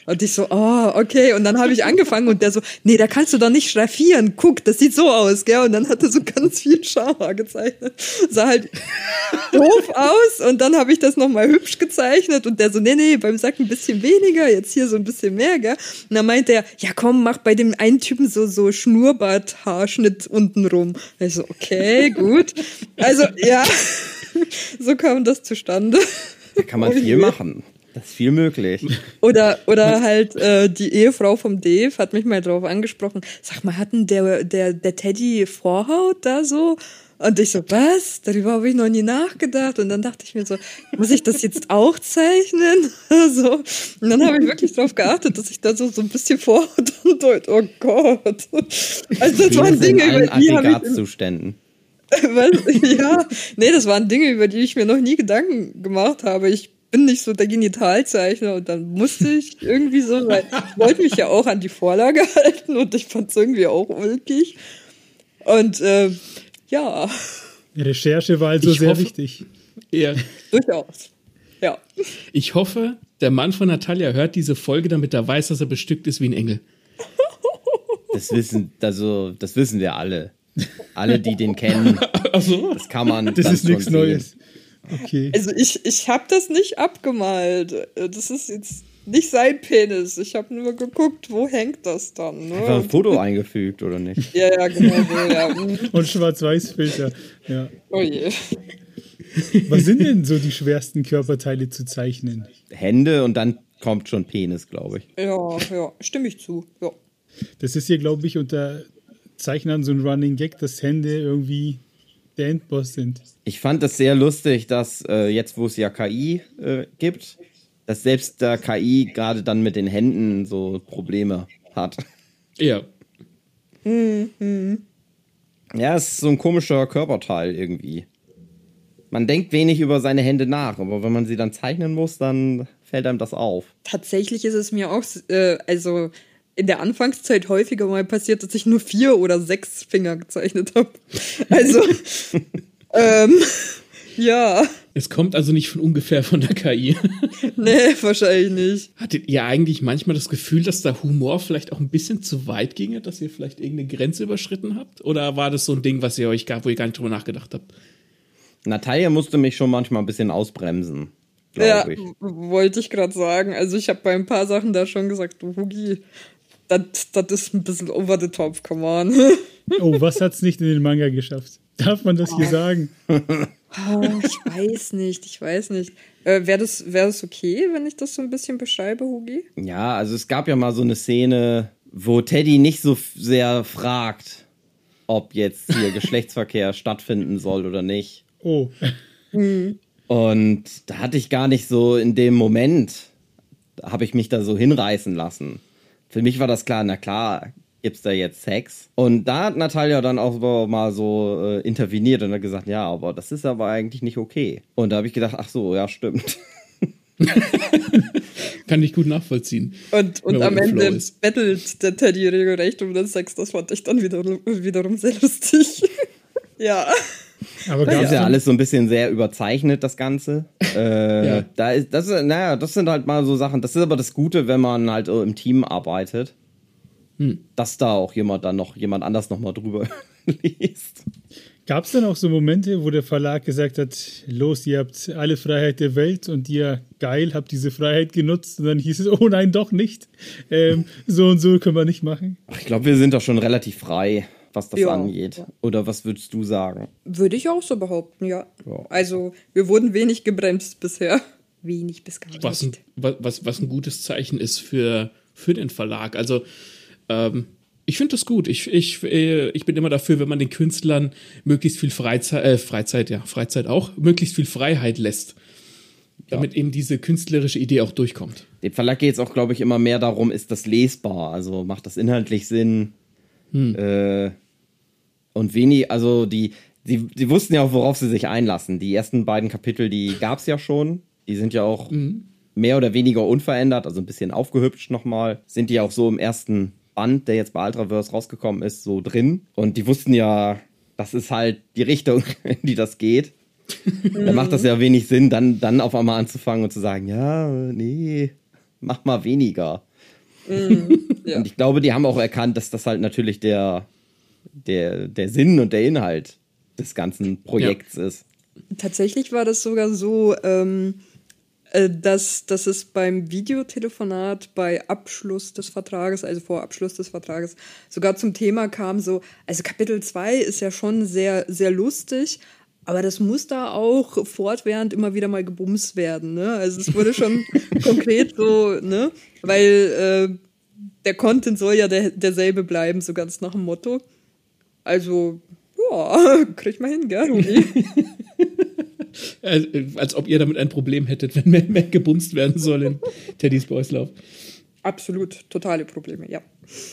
Speaker 4: Und ich so, oh, okay. Und dann habe ich angefangen und der so, nee, da kannst du doch nicht schraffieren. Guck, das sieht so aus, gell? Und dann hat er so ganz viel Schamhaar gezeichnet. Sah halt doof aus. Und dann habe ich das nochmal hübsch gezeichnet. Und der so, nee, nee, beim Sack ein bisschen weniger, jetzt hier so ein bisschen mehr, gell? Und dann meinte er, ja komm, mach bei dem einen Typen so, so Schnurrbart-Haarschnitt unten rum. Und ich so, okay, gut. Also, ja, so kam das zustande.
Speaker 3: Da kann man viel machen. Das ist viel möglich.
Speaker 4: Oder, oder halt äh, die Ehefrau vom Dave hat mich mal drauf angesprochen. Sag mal, hatten der, der, der Teddy Vorhaut da so? Und ich so, was? Darüber habe ich noch nie nachgedacht. Und dann dachte ich mir so, muss ich das jetzt auch zeichnen? so. Und dann habe ich wirklich darauf geachtet, dass ich da so, so ein bisschen Vorhaut und oh Gott. Also das waren Dinge, über die habe
Speaker 3: Aggregatzuständen.
Speaker 4: Was? Ja, nee, das waren Dinge, über die ich mir noch nie Gedanken gemacht habe. Ich bin nicht so der Genitalzeichner und dann musste ich irgendwie so, weil ich wollte mich ja auch an die Vorlage halten und ich fand es irgendwie auch ulkig. Und äh, ja.
Speaker 1: Recherche war also
Speaker 2: ich
Speaker 1: sehr
Speaker 2: hoffe,
Speaker 1: wichtig.
Speaker 2: Ja.
Speaker 4: Durchaus. Ja.
Speaker 2: Ich hoffe, der Mann von Natalia hört diese Folge, damit er weiß, dass er bestückt ist wie ein Engel.
Speaker 3: Das wissen, also, das wissen wir alle. Alle, die den kennen.
Speaker 2: Ach so?
Speaker 3: Das kann man.
Speaker 1: Das ist nichts Neues.
Speaker 4: Okay. Also ich, ich habe das nicht abgemalt. Das ist jetzt nicht sein Penis. Ich habe nur geguckt, wo hängt das dann. Ne?
Speaker 3: Einfach ein Foto eingefügt, oder nicht?
Speaker 4: Ja, ja, genau so, ja.
Speaker 1: Und Schwarz-Weiß-Filter. Ja.
Speaker 4: Oh je.
Speaker 1: Was sind denn so die schwersten Körperteile zu zeichnen?
Speaker 3: Hände und dann kommt schon Penis, glaube ich.
Speaker 4: Ja, ja, stimme ich zu. Ja.
Speaker 1: Das ist hier, glaube ich, unter Zeichnern so ein Running Gag, dass Hände irgendwie der Endboss sind.
Speaker 3: Ich fand das sehr lustig, dass äh, jetzt, wo es ja K I äh, gibt, dass selbst der K I gerade dann mit den Händen so Probleme hat.
Speaker 2: Ja.
Speaker 4: Mhm.
Speaker 3: Ja, es ist so ein komischer Körperteil irgendwie. Man denkt wenig über seine Hände nach, aber wenn man sie dann zeichnen muss, dann fällt einem das auf.
Speaker 4: Tatsächlich ist es mir auch, äh, also in der Anfangszeit häufiger mal passiert, dass ich nur vier oder sechs Finger gezeichnet habe. Also, ähm, ja.
Speaker 2: Es kommt also nicht von ungefähr von der K I.
Speaker 4: Nee, wahrscheinlich nicht.
Speaker 2: Hattet ihr eigentlich manchmal das Gefühl, dass der Humor vielleicht auch ein bisschen zu weit ginge, dass ihr vielleicht irgendeine Grenze überschritten habt? Oder war das so ein Ding, was ihr euch gab, wo ihr gar nicht drüber nachgedacht habt?
Speaker 3: Natalia musste mich schon manchmal ein bisschen ausbremsen,
Speaker 4: Ja,
Speaker 3: glaube ich.
Speaker 4: wollte ich gerade sagen. Also ich habe bei ein paar Sachen da schon gesagt, du Hugi, das ist ein bisschen over the top, come on.
Speaker 1: Oh, was hat's nicht in den Manga geschafft? Darf man das hier sagen?
Speaker 4: Oh, ich weiß nicht, ich weiß nicht. Äh, Wäre das, wär das okay, wenn ich das so ein bisschen beschreibe, Hugi?
Speaker 3: Ja, also es gab ja mal so eine Szene, wo Teddy nicht so f- sehr fragt, ob jetzt hier Geschlechtsverkehr stattfinden soll oder nicht.
Speaker 1: Oh.
Speaker 4: Mhm.
Speaker 3: Und da hatte ich gar nicht so in dem Moment, da habe ich mich da so hinreißen lassen. Für mich war das klar, na klar, gibt's da jetzt Sex? Und da hat Natalia dann auch so mal so äh, interveniert und hat gesagt, ja, aber das ist aber eigentlich nicht okay. Und da habe ich gedacht, ach so, ja, stimmt.
Speaker 2: Kann ich gut nachvollziehen.
Speaker 4: Und, und am
Speaker 2: im Flow
Speaker 4: Ende
Speaker 2: ist.
Speaker 4: bettelt der Teddy regelrecht um den Sex. Das fand ich dann wiederum, wiederum sehr lustig. Ja.
Speaker 1: Aber
Speaker 3: Das
Speaker 1: gab's
Speaker 3: ist ja
Speaker 1: dann-
Speaker 3: alles so ein bisschen sehr überzeichnet, das Ganze. Äh,
Speaker 2: Ja.
Speaker 3: da ist, das ist, naja, das sind halt mal so Sachen. Das ist aber das Gute, wenn man halt äh, im Team arbeitet,
Speaker 2: Hm.
Speaker 3: dass da auch jemand dann noch, jemand anders noch mal drüber liest.
Speaker 1: Gab es dann auch so Momente, wo der Verlag gesagt hat, los, ihr habt alle Freiheit der Welt und ihr, geil, habt diese Freiheit genutzt und dann hieß es, oh nein, doch nicht. Ähm, so und so können wir nicht machen.
Speaker 3: Ach, ich glaube, wir sind da schon relativ frei, was das
Speaker 4: Ja.
Speaker 3: angeht. Oder was würdest du sagen?
Speaker 4: Würde ich auch so behaupten, ja.
Speaker 3: Ja.
Speaker 4: Also, wir wurden wenig gebremst bisher. Wenig bis gar nicht.
Speaker 2: Was ein, wa- was, was ein gutes Zeichen ist für, für den Verlag. Also, ähm, ich finde das gut. Ich, ich, äh, ich bin immer dafür, wenn man den Künstlern möglichst viel Freizeit, äh, Freizeit, ja, Freizeit auch, möglichst viel Freiheit lässt. Damit eben diese künstlerische Idee auch durchkommt.
Speaker 3: Dem Verlag geht es auch, glaube ich, immer mehr darum, ist das lesbar? Also macht das inhaltlich Sinn?
Speaker 2: Hm.
Speaker 3: Äh, und wenig, also die, die, die wussten ja auch, worauf sie sich einlassen. Die ersten beiden Kapitel, die gab es ja schon. Die sind ja auch
Speaker 2: Mhm.
Speaker 3: mehr oder weniger unverändert, also ein bisschen aufgehübscht nochmal. Sind die auch so im ersten Band, der jetzt bei Ultraverse rausgekommen ist, so drin. Und die wussten ja, das ist halt die Richtung, in die das geht. Da macht das ja wenig Sinn, dann, dann auf einmal anzufangen und zu sagen, ja, nee, mach mal weniger.
Speaker 4: Mm, ja.
Speaker 3: Und ich glaube, die haben auch erkannt, dass das halt natürlich der, der, der Sinn und der Inhalt des ganzen Projekts ja. ist.
Speaker 4: Tatsächlich war das sogar so, ähm, äh, dass, dass es beim Videotelefonat bei Abschluss des Vertrages, also vor Abschluss des Vertrages, sogar zum Thema kam, so, also Kapitel zwei ist ja schon sehr, sehr lustig, aber das muss da auch fortwährend immer wieder mal gebumst werden, ne? Also es wurde schon konkret so, ne? Weil äh, der Content soll ja der, derselbe bleiben, so ganz nach dem Motto. Also, ja, krieg mal hin, gell, Rudi?
Speaker 2: als, als ob ihr damit ein Problem hättet, wenn mehr, mehr gebumst werden soll in Teddys Boyslauf.
Speaker 4: Absolut, totale Probleme, ja.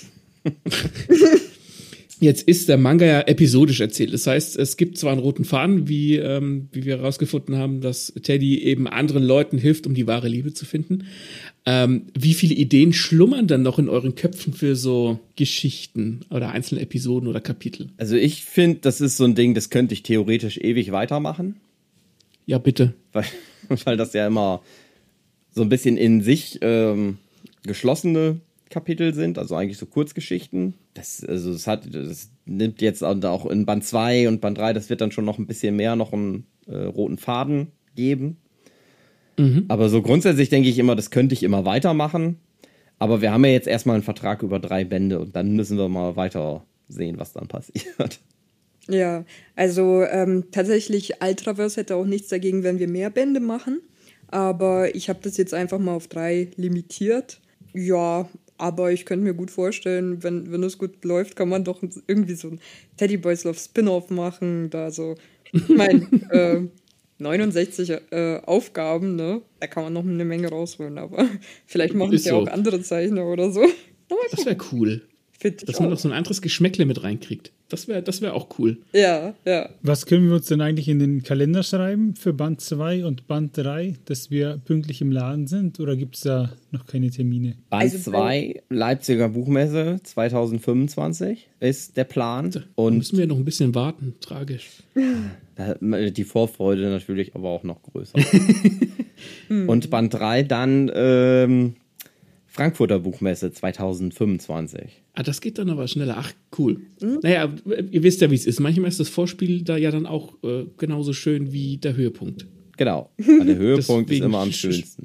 Speaker 2: Jetzt ist der Manga ja episodisch erzählt. Das heißt, es gibt zwar einen roten Faden, wie, ähm, wie wir herausgefunden haben, dass Teddy eben anderen Leuten hilft, um die wahre Liebe zu finden. Ähm, wie viele Ideen schlummern dann noch in euren Köpfen für so Geschichten oder einzelne Episoden oder Kapitel?
Speaker 3: Also ich finde, das ist so ein Ding, das könnte ich theoretisch ewig weitermachen.
Speaker 2: Ja, bitte.
Speaker 3: Weil, weil das ja immer so ein bisschen in sich ähm, geschlossene Kapitel sind, also eigentlich so Kurzgeschichten. Das, also das, hat, das nimmt jetzt auch in Band zwei und Band drei, das wird dann schon noch ein bisschen mehr noch einen äh, roten Faden geben. Mhm. Aber so grundsätzlich denke ich immer, das könnte ich immer weitermachen. Aber wir haben ja jetzt erstmal einen Vertrag über drei Bände und dann müssen wir mal weiter sehen, was dann passiert.
Speaker 4: Ja, also ähm, tatsächlich, Ultraverse hätte auch nichts dagegen, wenn wir mehr Bände machen. Aber ich habe das jetzt einfach mal auf drei limitiert. Ja, aber ich könnte mir gut vorstellen, wenn, wenn es gut läuft, kann man doch irgendwie so ein Teddy Boys Love Spin-Off machen. Da so, ich meine, äh, neunundsechzig äh, Aufgaben, ne? Da kann man noch eine Menge rausholen, aber vielleicht machen es ja so auch andere Zeichner oder so.
Speaker 2: Das wäre cool. Dass man noch so ein anderes Geschmäckle mit reinkriegt. Das wäre das wär auch cool.
Speaker 4: Ja, ja.
Speaker 1: Was können wir uns denn eigentlich in den Kalender schreiben für Band zwei und Band drei, dass wir pünktlich im Laden sind? Oder gibt es da noch keine Termine?
Speaker 3: Band zwei, also, Leipziger Buchmesse zwanzig fünfundzwanzig ist der Plan.
Speaker 2: Da
Speaker 3: und
Speaker 2: müssen wir noch ein bisschen warten. Tragisch.
Speaker 3: Die Vorfreude natürlich aber auch noch größer. Und Band drei dann ähm, Frankfurter Buchmesse zwanzig fünfundzwanzig.
Speaker 2: Ah, das geht dann aber schneller. Ach, cool. Mhm. Naja, ihr wisst ja, wie es ist. Manchmal ist das Vorspiel da ja dann auch äh, genauso schön wie der Höhepunkt.
Speaker 3: Genau. Der Höhepunkt ist immer am schönsten.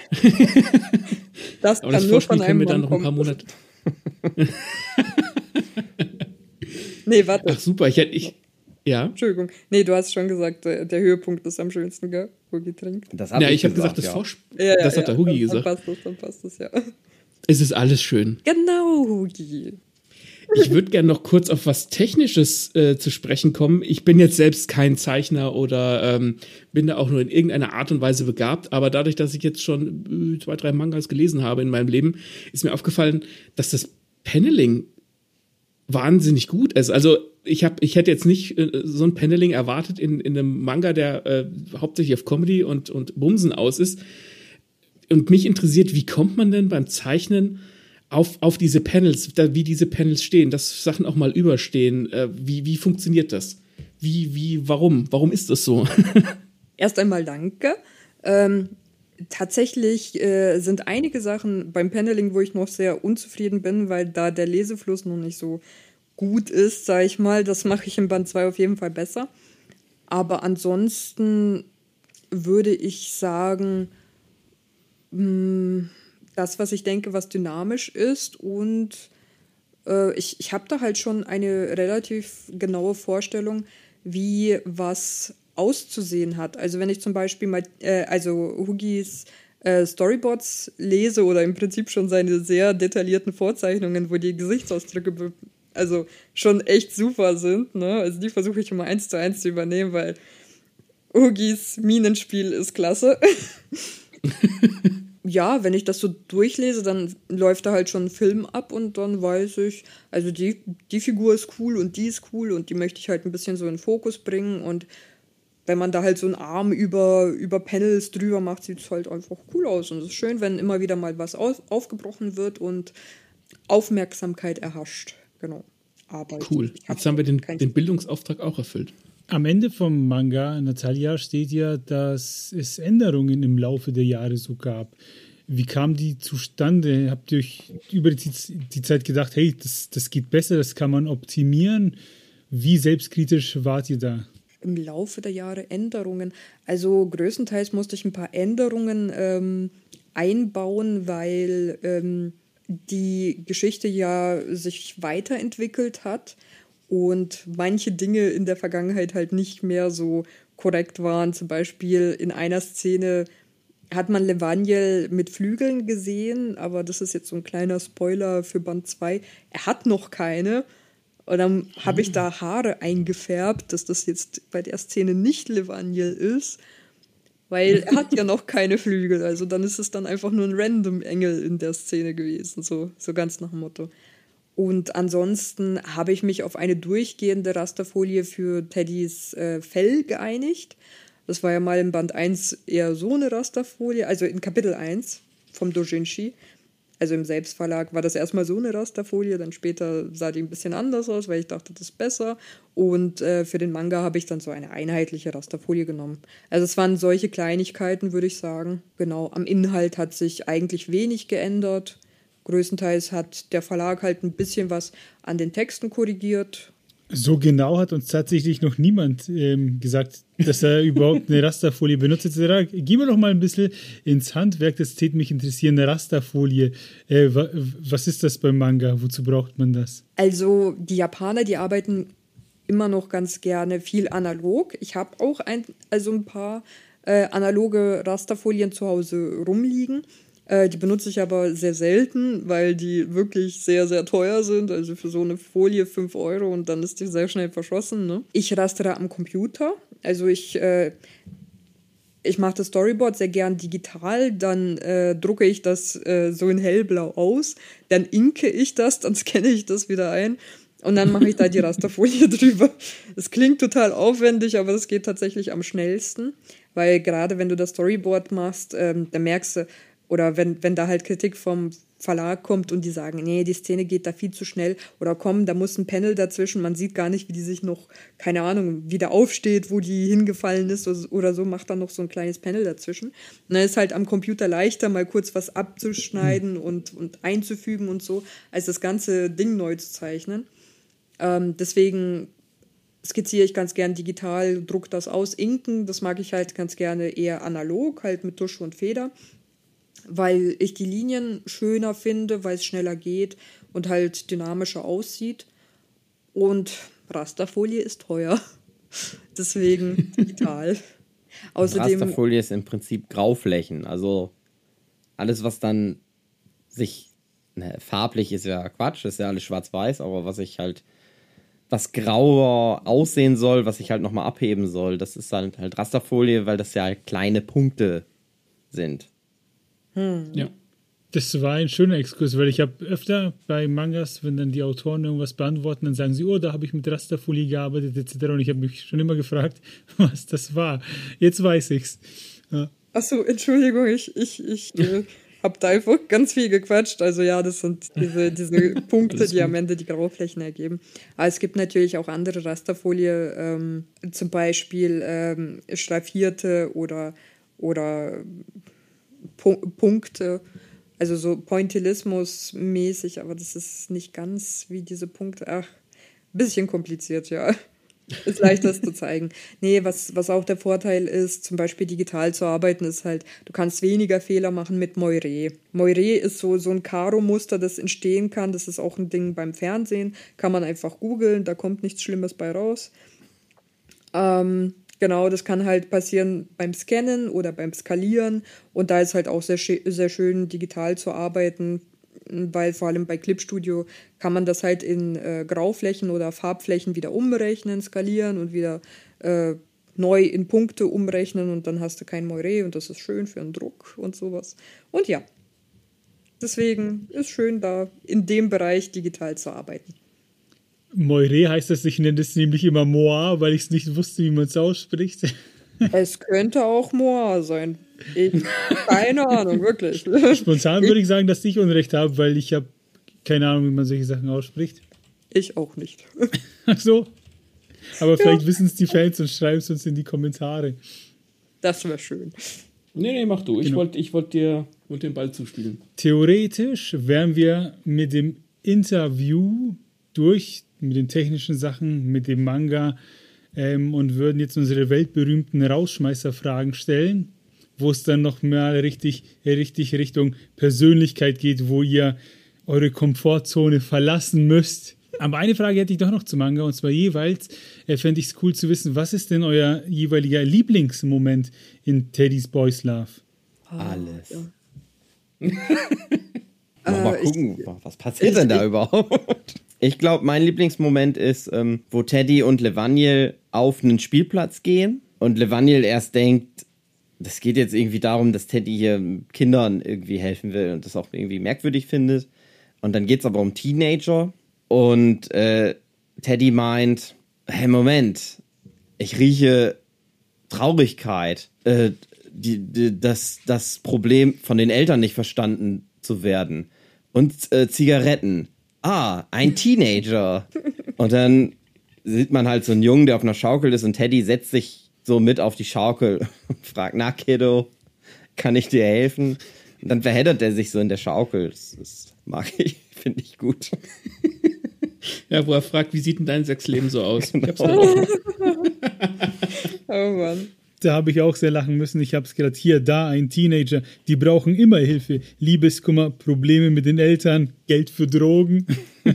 Speaker 4: Das
Speaker 2: aber das Vorspiel können wir dann noch ein paar Monate.
Speaker 4: Nee, warte.
Speaker 2: Ach, super. Ich hätte. Ich, ja.
Speaker 4: Entschuldigung. Nee, du hast schon gesagt, der Höhepunkt ist am schönsten, gell? Hugi trinkt.
Speaker 2: Das hab ja, ich, ich habe gesagt, das ja. Vorspiel.
Speaker 4: Ja, ja,
Speaker 2: das hat
Speaker 4: ja,
Speaker 2: der Hugi
Speaker 4: dann,
Speaker 2: gesagt.
Speaker 4: Dann passt das, dann passt das, ja.
Speaker 2: Es ist alles schön.
Speaker 4: Genau, Hugi.
Speaker 2: Ich würde gerne noch kurz auf was Technisches äh, zu sprechen kommen. Ich bin jetzt selbst kein Zeichner oder ähm, bin da auch nur in irgendeiner Art und Weise begabt, aber dadurch, dass ich jetzt schon äh, zwei, drei Mangas gelesen habe in meinem Leben, ist mir aufgefallen, dass das Paneling wahnsinnig gut ist. Also ich habe, ich hätte jetzt nicht äh, so ein Paneling erwartet in, in einem Manga, der äh, hauptsächlich auf Comedy und, und Bumsen aus ist. Und mich interessiert, wie kommt man denn beim Zeichnen auf, auf diese Panels, da, wie diese Panels stehen, dass Sachen auch mal überstehen. Äh, wie, wie funktioniert das? Wie, wie, warum? Warum ist das so?
Speaker 4: Erst einmal danke. Ähm, tatsächlich äh, sind einige Sachen beim Paneling, wo ich noch sehr unzufrieden bin, weil da der Lesefluss noch nicht so gut ist, sag ich mal. Das mache ich im Band zwei auf jeden Fall besser. Aber ansonsten würde ich sagen, das, was ich denke, was dynamisch ist, und äh, ich, ich habe da halt schon eine relativ genaue Vorstellung, wie was auszusehen hat. Also wenn ich zum Beispiel mal, äh, also Hugis äh, Storyboards lese oder im Prinzip schon seine sehr detaillierten Vorzeichnungen, wo die Gesichtsausdrücke be- also schon echt super sind, ne? Also die versuche ich immer eins zu eins zu übernehmen, weil Hugis Minenspiel ist klasse. Ja, wenn ich das so durchlese, dann läuft da halt schon ein Film ab und dann weiß ich, also die, die Figur ist cool und die ist cool und die möchte ich halt ein bisschen so in den Fokus bringen, und wenn man da halt so einen Arm über, über Panels drüber macht, sieht es halt einfach cool aus, und es ist schön, wenn immer wieder mal was auf, aufgebrochen wird und Aufmerksamkeit erhascht. Genau. Aber
Speaker 2: cool. Hab Jetzt haben wir den, den Bildungsauftrag auch erfüllt.
Speaker 1: Am Ende vom Manga, Natalia, steht ja, dass es Änderungen im Laufe der Jahre so gab. Wie kam die zustande? Habt ihr euch über die, die Zeit gedacht, hey, das, das geht besser, das kann man optimieren? Wie selbstkritisch wart ihr da?
Speaker 4: Im Laufe der Jahre Änderungen. Also größtenteils musste ich ein paar Änderungen ähm, einbauen, weil ähm, die Geschichte ja sich weiterentwickelt hat und manche Dinge in der Vergangenheit halt nicht mehr so korrekt waren. Zum Beispiel in einer Szene hat man Levaniel mit Flügeln gesehen, aber das ist jetzt so ein kleiner Spoiler für Band zwei. Er hat noch keine. Und dann habe ich da Haare eingefärbt, dass das jetzt bei der Szene nicht Levaniel ist, weil er hat ja noch keine Flügel. Also dann ist es dann einfach nur ein random Engel in der Szene gewesen, so, so ganz nach dem Motto. Und ansonsten habe ich mich auf eine durchgehende Rasterfolie für Teddys äh, Fell geeinigt. Das war ja mal in Band eins eher so eine Rasterfolie, also in Kapitel eins vom Dojinshi. Also im Selbstverlag war das erstmal so eine Rasterfolie, dann später sah die ein bisschen anders aus, weil ich dachte, das ist besser. Und äh, für den Manga habe ich dann so eine einheitliche Rasterfolie genommen. Also es waren solche Kleinigkeiten, würde ich sagen. Genau, am Inhalt hat sich eigentlich wenig geändert. Größtenteils hat der Verlag halt ein bisschen was an den Texten korrigiert.
Speaker 1: So genau hat uns tatsächlich noch niemand ähm, gesagt, dass er überhaupt eine Rasterfolie benutzt. Jetzt, gehen wir doch mal ein bisschen ins Handwerk, das täte mich interessieren, eine Rasterfolie. Äh, wa- was ist das beim Manga? Wozu braucht man das?
Speaker 4: Also die Japaner, die arbeiten immer noch ganz gerne viel analog. Ich habe auch ein, also ein paar äh, analoge Rasterfolien zu Hause rumliegen. Äh, die benutze ich aber sehr selten, weil die wirklich sehr, sehr teuer sind. Also für so eine Folie fünf Euro und dann ist die sehr schnell verschossen. Ne? Ich rastere am Computer. Also ich, äh, ich mache das Storyboard sehr gern digital. Dann äh, drucke ich das äh, so in hellblau aus. Dann inke ich das, dann scanne ich das wieder ein. Und dann mache ich da die Rasterfolie drüber. Das klingt total aufwendig, aber das geht tatsächlich am schnellsten. Weil gerade wenn du das Storyboard machst, ähm, dann merkst du, oder wenn, wenn da halt Kritik vom Verlag kommt und die sagen, nee, die Szene geht da viel zu schnell oder komm, da muss ein Panel dazwischen, man sieht gar nicht, wie die sich noch, keine Ahnung, wieder aufsteht, wo die hingefallen ist oder so, macht dann noch so ein kleines Panel dazwischen. Und dann ist halt am Computer leichter, mal kurz was abzuschneiden mhm. und, und einzufügen und so, als das ganze Ding neu zu zeichnen. Ähm, deswegen skizziere ich ganz gern digital, druck das aus, inken, das mag ich halt ganz gerne eher analog, halt mit Tusche und Feder, weil ich die Linien schöner finde, weil es schneller geht und halt dynamischer aussieht. Und Rasterfolie ist teuer. Deswegen digital.
Speaker 3: Außerdem, Rasterfolie ist im Prinzip Grauflächen. Also alles, was dann sich ne, farblich ist ja Quatsch, ist ja alles schwarz-weiß, aber was ich halt, was grauer aussehen soll, was ich halt nochmal abheben soll, das ist halt, halt Rasterfolie, weil das ja halt kleine Punkte sind.
Speaker 1: Hm. Ja. Das war ein schöner Exkurs, weil ich habe öfter bei Mangas, wenn dann die Autoren irgendwas beantworten, dann sagen sie, oh, da habe ich mit Rasterfolie gearbeitet, et cetera. Und ich habe mich schon immer gefragt, was das war. Jetzt weiß ich's. Ja.
Speaker 4: Achso, Entschuldigung, ich, ich, ich äh, habe da einfach ganz viel gequatscht. Also ja, das sind diese, diese Punkte, die am Ende die Grauflächen ergeben. Aber es gibt natürlich auch andere Rasterfolie, ähm, zum Beispiel ähm, schraffierte oder, oder Punkte, also so Pointillismus-mäßig, aber das ist nicht ganz wie diese Punkte. Ach, ein bisschen kompliziert, ja. Ist leicht, das zu zeigen. Nee, was, was auch der Vorteil ist, zum Beispiel digital zu arbeiten, ist halt, du kannst weniger Fehler machen mit Moiré. Moiré ist so, so ein Karo-Muster, das entstehen kann. Das ist auch ein Ding beim Fernsehen. Kann man einfach googeln, da kommt nichts Schlimmes bei raus. Ähm, Genau, das kann halt passieren beim Scannen oder beim Skalieren und da ist halt auch sehr, sehr schön digital zu arbeiten, weil vor allem bei Clip Studio kann man das halt in äh, Grauflächen oder Farbflächen wieder umrechnen, skalieren und wieder äh, neu in Punkte umrechnen und dann hast du kein Moiré und das ist schön für einen Druck und sowas. Und ja, deswegen ist schön da in dem Bereich digital zu arbeiten.
Speaker 1: Moiré heißt das, ich nenne das nämlich immer Moa, weil ich es nicht wusste, wie man es ausspricht.
Speaker 4: Es könnte auch Moa sein. Ich, keine Ahnung, wirklich.
Speaker 1: Spontan würde ich sagen, dass ich Unrecht habe, weil ich habe keine Ahnung, wie man solche Sachen ausspricht.
Speaker 4: Ich auch nicht.
Speaker 1: Ach so. Aber vielleicht ja. wissen es die Fans und schreiben es uns in die Kommentare.
Speaker 4: Das wäre schön.
Speaker 2: Nee, nee, mach du. Ich genau. wollte ich wollt dir und den Ball zuspielen.
Speaker 1: Theoretisch wären wir mit dem Interview durch, mit den technischen Sachen, mit dem Manga ähm, und würden jetzt unsere weltberühmten Rausschmeißerfragen stellen, wo es dann noch mal richtig, richtig Richtung Persönlichkeit geht, wo ihr eure Komfortzone verlassen müsst. Aber eine Frage hätte ich doch noch zum Manga, und zwar jeweils, äh, fände ich es cool zu wissen, was ist denn euer jeweiliger Lieblingsmoment in Teddy's Boys Love?
Speaker 3: Alles.
Speaker 4: Ja.
Speaker 3: Mal, mal
Speaker 4: Äh,
Speaker 3: gucken,
Speaker 4: ich-
Speaker 3: was passiert
Speaker 4: ich-
Speaker 3: denn da überhaupt? Ich glaube, mein Lieblingsmoment ist, ähm, wo Teddy und Levaniel auf einen Spielplatz gehen und Levaniel erst denkt, das geht jetzt irgendwie darum, dass Teddy hier Kindern irgendwie helfen will und das auch irgendwie merkwürdig findet. Und dann geht es aber um Teenager und äh, Teddy meint, hey, Moment, ich rieche Traurigkeit, äh, die, die, das, das Problem von den Eltern nicht verstanden zu werden und äh, Zigaretten. Ah, ein Teenager. Und dann sieht man halt so einen Jungen, der auf einer Schaukel ist und Teddy setzt sich so mit auf die Schaukel und fragt, na Kiddo, kann ich dir helfen? Und dann verheddert er sich so in der Schaukel. Das, das mag ich, finde ich gut.
Speaker 2: Ja, wo er fragt, wie sieht denn dein Sexleben so aus? Ich hab's
Speaker 3: Genau.
Speaker 2: dann
Speaker 4: Oh Mann.
Speaker 1: Da habe ich auch sehr lachen müssen. Ich habe es gerade hier, da, ein Teenager. Die brauchen immer Hilfe. Liebeskummer, Probleme mit den Eltern, Geld für Drogen.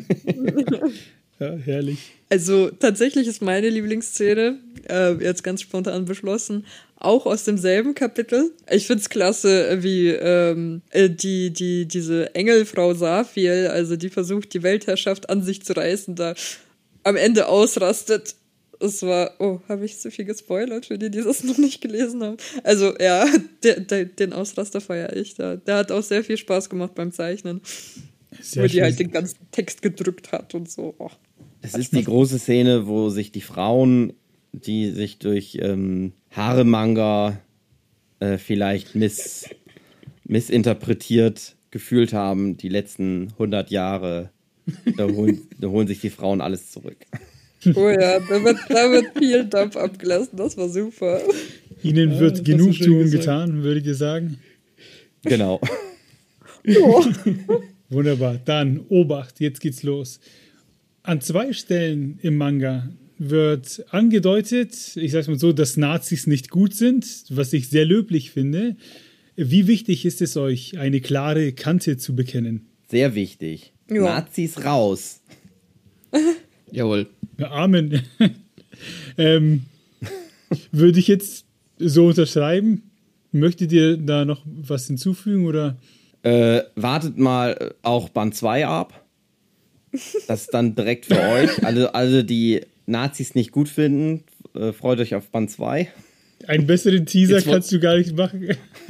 Speaker 1: Ja, herrlich.
Speaker 4: Also tatsächlich ist meine Lieblingsszene, äh, jetzt ganz spontan beschlossen, auch aus demselben Kapitel. Ich find's klasse, wie ähm, äh, die, die, diese Engelfrau Safiel, also die versucht, die Weltherrschaft an sich zu reißen, da am Ende ausrastet. Es war, oh, habe ich zu viel gespoilert für die, die das noch nicht gelesen haben. Also ja, der, der, den Ausraster feiere ich da. Der hat auch sehr viel Spaß gemacht beim Zeichnen.
Speaker 1: Sehr
Speaker 4: wo die
Speaker 1: schön.
Speaker 4: halt den ganzen Text gedrückt hat und so. Oh.
Speaker 3: Das ist die große Szene, wo sich die Frauen, die sich durch ähm, Haare-Manga äh, vielleicht miss, missinterpretiert gefühlt haben, die letzten hundert Jahre. Da holen, da holen sich die Frauen alles zurück.
Speaker 4: Oh ja, da wird, da wird viel Dampf abgelassen. Das war super.
Speaker 1: Ihnen wird
Speaker 2: das hast du schön
Speaker 1: Genugtuung
Speaker 2: gesagt.
Speaker 1: getan, würdet ihr sagen?
Speaker 3: Genau.
Speaker 4: Oh.
Speaker 1: Wunderbar. Dann, Obacht, jetzt geht's los. An zwei Stellen im Manga wird angedeutet, ich sag's mal so, dass Nazis nicht gut sind, was ich sehr löblich finde. Wie wichtig ist es euch, eine klare Kante zu bekennen?
Speaker 3: Sehr wichtig.
Speaker 4: Ja.
Speaker 3: Nazis raus.
Speaker 2: Jawohl.
Speaker 1: Ja, Amen. ähm, würde ich jetzt so unterschreiben? Möchtet ihr da noch was hinzufügen oder?
Speaker 3: Äh, wartet mal auch Band zwei ab. Das ist dann direkt für euch. Alle, alle, die Nazis nicht gut finden, äh, freut euch auf Band zwei.
Speaker 1: Einen besseren Teaser
Speaker 2: Jetzt wo-
Speaker 1: kannst du gar nicht machen.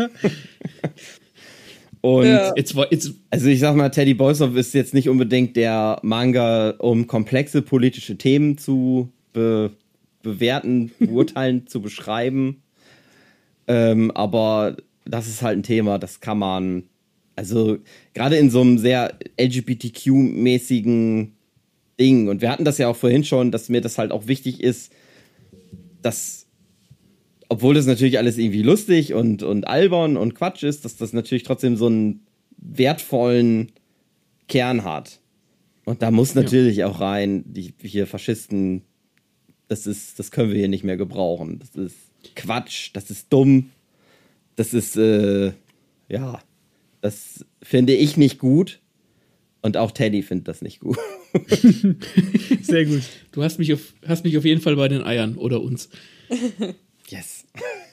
Speaker 3: Und
Speaker 4: Ja.
Speaker 2: Jetzt, wo- jetzt,
Speaker 3: also ich sag mal, Teddy Boys Love ist jetzt nicht unbedingt der Manga, um komplexe politische Themen zu be bewerten, beurteilen, zu beschreiben. Ähm, aber das ist halt ein Thema, das kann man, also gerade in so einem sehr L G B T Q-mäßigen Ding, und wir hatten das ja auch vorhin schon, dass mir das halt auch wichtig ist, dass, obwohl das natürlich alles irgendwie lustig und, und albern und Quatsch ist, dass das natürlich trotzdem so einen wertvollen Kern hat. Und da muss natürlich auch rein, die hier Faschisten, das ist, das können wir hier nicht mehr gebrauchen. Das ist Quatsch, das ist dumm, das ist, äh, ja, das finde ich nicht gut. Und auch Teddy findet das nicht gut.
Speaker 1: Sehr gut.
Speaker 2: du hast mich, auf, hast mich auf jeden Fall bei den Eiern oder uns.
Speaker 3: Yes.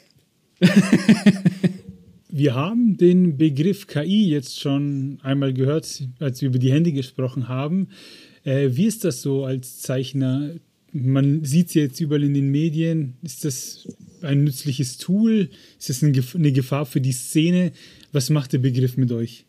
Speaker 1: Wir haben den Begriff K I jetzt schon einmal gehört, als wir über die Hände gesprochen haben. Äh, wie ist das so als Zeichner? Man sieht es ja jetzt überall in den Medien. Ist das ein nützliches Tool? Ist das eine Gef- eine Gefahr für die Szene? Was macht der Begriff mit euch?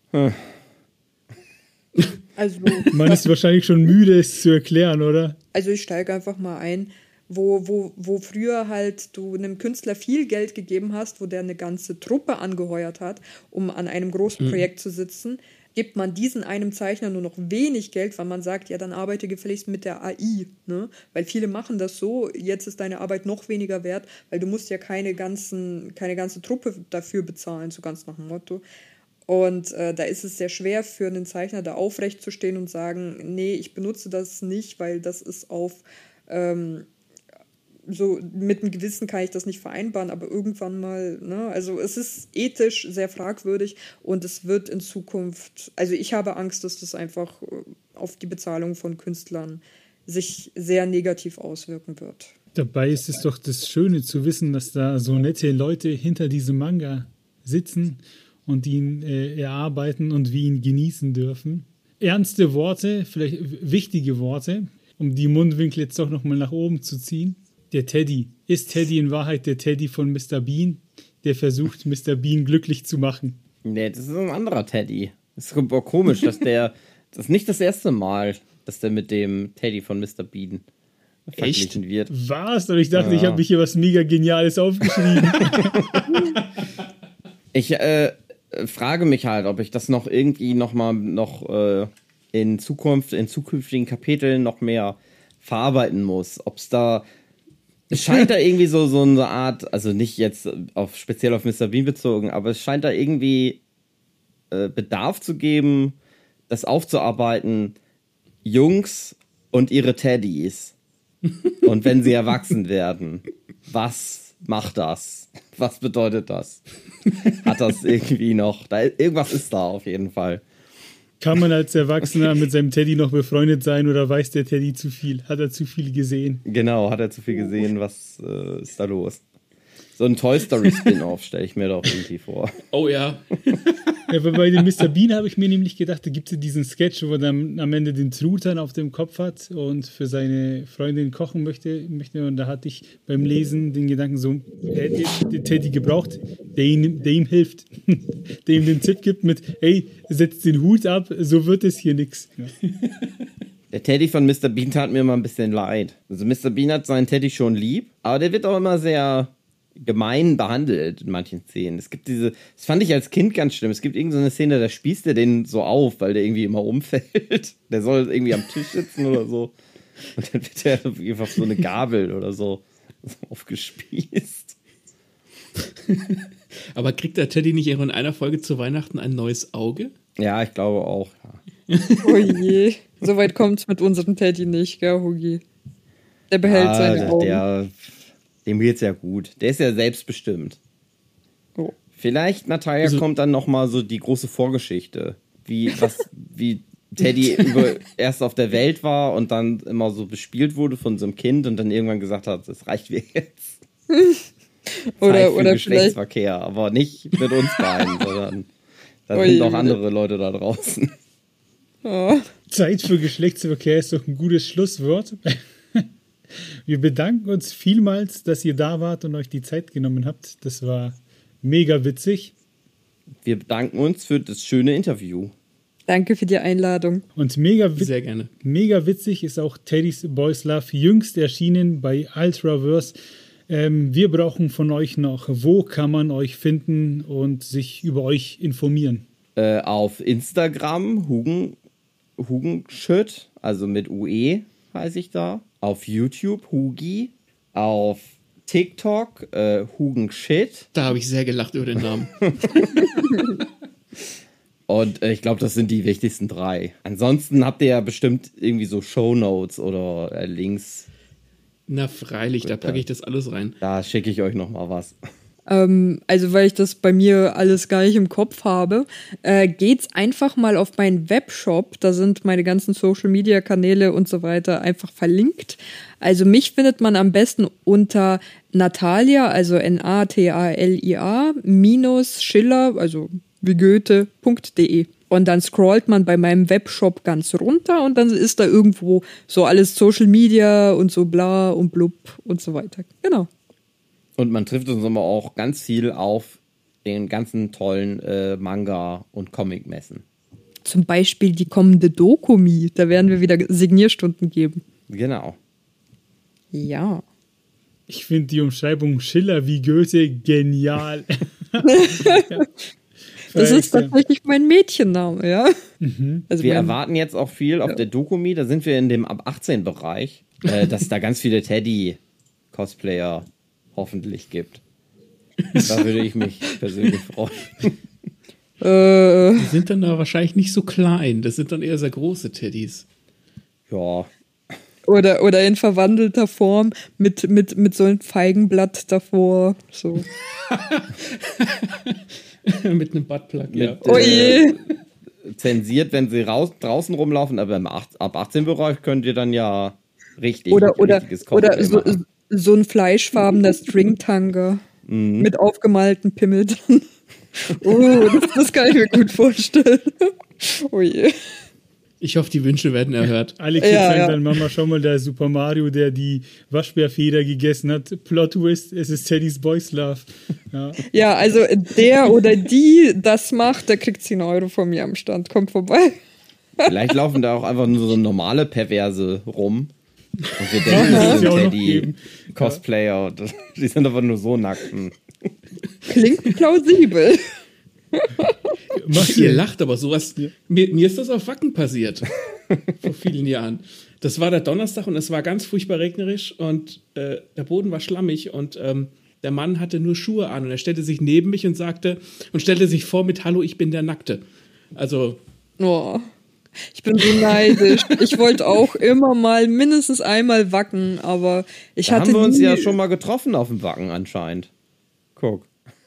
Speaker 4: Also,
Speaker 1: Man ist wahrscheinlich schon müde, es zu erklären, oder?
Speaker 4: also ich steige einfach mal ein, wo, wo, wo früher halt du einem Künstler viel Geld gegeben hast, wo der eine ganze Truppe angeheuert hat, um an einem großen Projekt zu sitzen, gibt man diesen einem Zeichner nur noch wenig Geld, weil man sagt, ja, dann arbeite gefälligst mit der A I, ne? Weil viele machen das so, jetzt ist deine Arbeit noch weniger wert, weil du musst ja keine ganzen, keine ganze Truppe dafür bezahlen, so ganz nach dem Motto. Und äh, da ist es sehr schwer für einen Zeichner, da aufrecht zu stehen und sagen, nee, ich benutze das nicht, weil das ist auf, ähm, so mit einem Gewissen kann ich das nicht vereinbaren, aber irgendwann mal, ne, also es ist ethisch sehr fragwürdig und es wird in Zukunft, also ich habe Angst, dass das einfach auf die Bezahlung von Künstlern sich sehr negativ auswirken wird.
Speaker 1: Dabei ist es doch das Schöne zu wissen, dass da so nette Leute hinter diesem Manga sitzen und ihn äh, erarbeiten und wir ihn genießen dürfen. Ernste Worte, vielleicht wichtige Worte, um die Mundwinkel jetzt doch nochmal nach oben zu ziehen. Der Teddy. Ist Teddy in Wahrheit der Teddy von Mister Bean, der versucht, Mister Bean glücklich zu machen?
Speaker 3: Nee, das ist ein anderer Teddy. Das ist aber komisch, dass der, das ist nicht das erste Mal, dass der mit dem Teddy von Mister Bean verglichen
Speaker 2: Echt?
Speaker 3: wird.
Speaker 1: Was? Und ich dachte,
Speaker 3: Ja.
Speaker 1: ich habe mich hier was mega Geniales aufgeschrieben.
Speaker 3: Ich äh, frage mich halt, ob ich das noch irgendwie noch mal noch äh, in Zukunft, in zukünftigen Kapiteln noch mehr verarbeiten muss. Ob es da, es scheint da irgendwie so, so eine Art, also nicht jetzt auf, speziell auf Mister Bean bezogen, aber es scheint da irgendwie äh, Bedarf zu geben, das aufzuarbeiten, Jungs und ihre Teddys. Und wenn sie erwachsen werden, was macht das? Was bedeutet das? Hat das irgendwie noch, da, irgendwas ist da auf jeden Fall.
Speaker 1: Kann man als Erwachsener mit seinem Teddy noch befreundet sein oder weiß der Teddy zu viel? Hat er zu viel gesehen?
Speaker 3: Genau, hat er zu viel gesehen, was äh, ist da los? So ein Toy Story Spin-Off stelle ich mir doch irgendwie vor.
Speaker 2: Oh ja.
Speaker 1: Ja, bei dem Mister Bean habe ich mir nämlich gedacht, da gibt es ja diesen Sketch, wo er dann am Ende den Truthahn auf dem Kopf hat und für seine Freundin kochen möchte. möchte. Und da hatte ich beim Lesen den Gedanken so, er hätte den Teddy gebraucht, der ihm, der ihm hilft, der ihm den Tipp gibt mit, hey, setz den Hut ab, so wird es hier nichts. Ja.
Speaker 3: Der Teddy von Mister Bean tat mir immer ein bisschen leid. Also Mister Bean hat seinen Teddy schon lieb, aber der wird auch immer sehr gemein behandelt in manchen Szenen. Es gibt diese, das fand ich als Kind ganz schlimm. Es gibt irgendeine so Szene, da spießt er den so auf, weil der irgendwie immer umfällt. Der soll irgendwie am Tisch sitzen oder so. Und dann wird er einfach so eine Gabel oder so aufgespießt.
Speaker 2: Aber kriegt der Teddy nicht in einer Folge zu Weihnachten ein neues Auge?
Speaker 3: Ja, ich glaube auch. Ja.
Speaker 4: Oh je, so weit kommt es mit unserem Teddy nicht, gell, Hugi? Der behält
Speaker 3: Ah,
Speaker 4: seine
Speaker 3: der,
Speaker 4: Augen.
Speaker 3: der, dem geht's ja gut. Der ist ja selbstbestimmt.
Speaker 4: Oh.
Speaker 3: Vielleicht, Natalia,
Speaker 2: Also-
Speaker 3: kommt dann noch mal so die große Vorgeschichte. Wie, was, wie Teddy über, erst auf der Welt war und dann immer so bespielt wurde von so einem Kind und dann irgendwann gesagt hat, das reicht mir jetzt. Zeit
Speaker 4: Oder,
Speaker 3: für
Speaker 4: oder vielleicht,
Speaker 3: Geschlechtsverkehr, aber nicht mit uns beiden, sondern da
Speaker 4: Oh
Speaker 3: sind
Speaker 4: je.
Speaker 3: noch andere Leute da draußen.
Speaker 4: oh,
Speaker 1: Zeit für Geschlechtsverkehr ist doch ein gutes Schlusswort. Wir bedanken uns vielmals, dass ihr da wart und euch die Zeit genommen habt. Das war mega witzig.
Speaker 3: Wir bedanken uns für das schöne Interview.
Speaker 4: danke für die Einladung.
Speaker 1: Und mega, wit
Speaker 2: Sehr gerne.
Speaker 1: mega witzig ist auch Teddy's Boys Love, jüngst erschienen bei Ultraverse. Ähm, wir brauchen von euch noch, wo kann man euch finden und sich über euch informieren?
Speaker 3: Äh, auf Instagram, Hugen, Hugenschütt, also mit U E heiße ich da. Auf YouTube, Hugi. Auf TikTok, äh, Hugenshit.
Speaker 2: Da habe ich sehr gelacht über den Namen.
Speaker 3: Und äh, ich glaube, das sind die wichtigsten drei. Ansonsten habt ihr ja bestimmt irgendwie so Shownotes oder äh, Links.
Speaker 2: Na freilich, da packe ich das alles rein.
Speaker 3: Da schicke ich euch noch mal was.
Speaker 4: Ähm, also weil ich das bei mir alles gar nicht im Kopf habe, äh, geht's einfach mal auf meinen Webshop. Da sind meine ganzen Social-Media-Kanäle und so weiter einfach verlinkt. Also mich findet man am besten unter Natalia, also N A T A L I A, minus Schiller, also wie Goethe.de. Und dann scrollt man bei meinem Webshop ganz runter und dann ist da irgendwo so alles Social Media und so bla und blub und so weiter. Genau.
Speaker 3: Und man trifft uns aber auch ganz viel auf den ganzen tollen äh, Manga- und Comic-Messen.
Speaker 4: Zum Beispiel die kommende Dokumi. Da werden wir wieder Signierstunden geben.
Speaker 3: Genau.
Speaker 4: Ja.
Speaker 1: Ich finde die Umschreibung Schiller wie Goethe genial. Ja.
Speaker 4: Das ist
Speaker 1: Ja.
Speaker 4: tatsächlich mein Mädchenname, ja. Also
Speaker 3: Wir
Speaker 4: mein,
Speaker 3: erwarten jetzt auch viel auf der Dokumi. Da sind wir in dem ab achtzehn Bereich, äh, dass es da ganz viele
Speaker 4: Äh,
Speaker 2: Die sind dann da wahrscheinlich nicht so klein. Das sind dann eher sehr große Teddys.
Speaker 3: Ja.
Speaker 4: oder, oder in verwandelter Form mit, mit, mit so einem Feigenblatt davor. So.
Speaker 2: Mit einem Buttplug, ja.
Speaker 3: Mit,
Speaker 4: Oh je.
Speaker 3: äh, zensiert, wenn sie raus, draußen rumlaufen, aber im acht, ab achtzehn Bereich könnt ihr dann ja richtig
Speaker 4: Oder, oder,
Speaker 3: richtiges Cosplay
Speaker 4: oder so,
Speaker 3: machen.
Speaker 4: so ein fleischfarbener Stringtanga
Speaker 3: Mhm.
Speaker 4: mit aufgemalten Pimmel drin. Oh, das, das kann ich mir gut vorstellen. Oh je.
Speaker 2: Ich hoffe, die Wünsche werden erhört.
Speaker 1: Alle Kids
Speaker 4: Ja,
Speaker 1: sagen
Speaker 4: ja.
Speaker 1: dann, Mama, schau mal, da ist Super Mario, der die Waschbärfeder gegessen hat. Plot Twist, es ist Teddys Boys Love. Ja.
Speaker 4: Ja, also der oder die das macht, der kriegt zehn Euro von mir am Stand. Kommt vorbei.
Speaker 3: Vielleicht laufen da auch einfach nur so normale Perverse rum. Und wir denken,
Speaker 1: Ja,
Speaker 3: das sind
Speaker 1: ja auch noch
Speaker 3: Teddy
Speaker 1: geben.
Speaker 3: Cosplayer. Und die sind aber nur so nackt. Hm.
Speaker 4: Klingt plausibel.
Speaker 1: Machst
Speaker 2: Ihr
Speaker 1: du
Speaker 2: lacht, aber sowas. Mir, mir ist das auf Wacken passiert. Vor vielen Jahren. Das war der Donnerstag und es war ganz furchtbar regnerisch und äh, der Boden war schlammig und ähm, der Mann hatte nur Schuhe an und er stellte sich neben mich und sagte und stellte sich vor mit Hallo, ich bin der Nackte. Also,
Speaker 4: Oh, ich bin so neidisch. Ich wollte auch immer mal mindestens einmal wacken, aber ich
Speaker 3: Da
Speaker 4: hatte
Speaker 3: haben wir uns
Speaker 4: nie...
Speaker 3: ja schon mal getroffen auf dem Wacken anscheinend. Guck.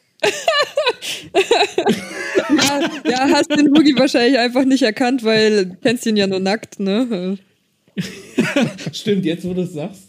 Speaker 4: Ja, ja, hast den Hugi wahrscheinlich einfach nicht erkannt, weil du kennst ihn ja nur nackt, ne?
Speaker 2: stimmt, jetzt wo du es sagst.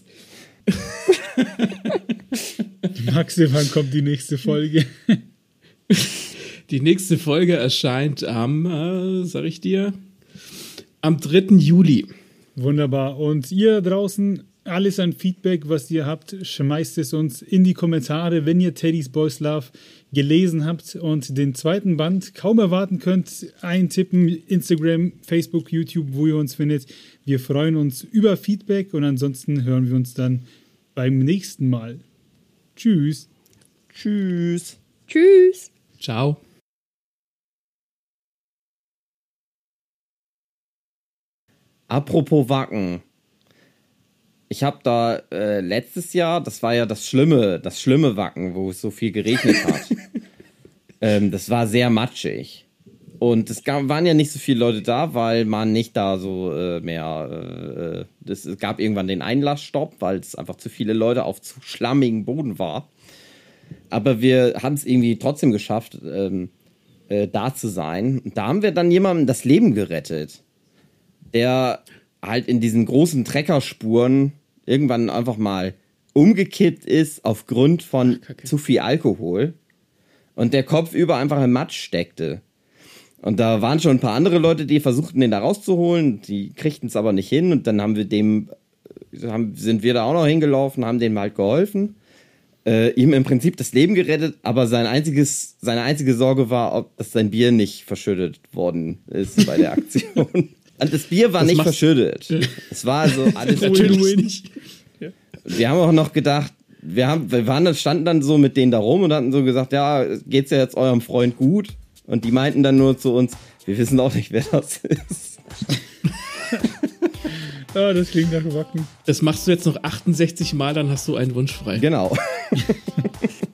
Speaker 1: Maxi, wann kommt die nächste Folge?
Speaker 2: Die nächste Folge erscheint am, äh, sag ich dir, am dritten Juli.
Speaker 1: Wunderbar. Und ihr draußen, alles an Feedback, was ihr habt, schmeißt es uns in die Kommentare, wenn ihr Teddys Boys Love gelesen habt und den zweiten Band kaum erwarten könnt. Eintippen, Instagram, Facebook, YouTube, wo ihr uns findet. Wir freuen uns über Feedback und ansonsten hören wir uns dann beim nächsten Mal. Tschüss.
Speaker 3: Tschüss.
Speaker 4: Tschüss.
Speaker 2: Ciao.
Speaker 3: Apropos Wacken. Ich habe da äh, letztes Jahr, das war ja das schlimme, das schlimme Wacken, wo es so viel geregnet hat. ähm, das war sehr matschig. Und es gab, waren ja nicht so viele Leute da, weil man nicht da so äh, mehr, äh, das, es gab irgendwann den Einlassstopp, weil es einfach zu viele Leute auf zu schlammigem Boden war. Aber wir haben es irgendwie trotzdem geschafft, ähm, äh, da zu sein. Und da haben wir dann jemandem das Leben gerettet, der halt in diesen großen Treckerspuren irgendwann einfach mal umgekippt ist aufgrund von
Speaker 2: Kacke.
Speaker 3: zu viel Alkohol und der Kopf über einfach im Matsch steckte. Und da waren schon ein paar andere Leute, die versuchten, den da rauszuholen, die kriegten es aber nicht hin und dann haben wir dem, haben, sind wir da auch noch hingelaufen, haben dem halt geholfen, äh, ihm im Prinzip das Leben gerettet, aber sein einziges, seine einzige Sorge war, ob dass sein Bier nicht verschüttet worden ist bei der Aktion. Und das Bier war
Speaker 2: Das
Speaker 3: nicht
Speaker 2: macht-
Speaker 3: verschüttet. Es war also alles
Speaker 2: Natürlich nicht.
Speaker 3: Wir haben auch noch gedacht, wir haben, wir waren dann, standen dann so mit denen da rum und hatten so gesagt, ja, geht's ja jetzt eurem Freund gut? Und die meinten dann nur zu uns, wir wissen auch nicht, wer das ist.
Speaker 1: Ah, das klingt nach Wacken.
Speaker 2: Das machst du jetzt noch achtundsechzig Mal, dann hast du einen Wunsch frei.
Speaker 3: Genau.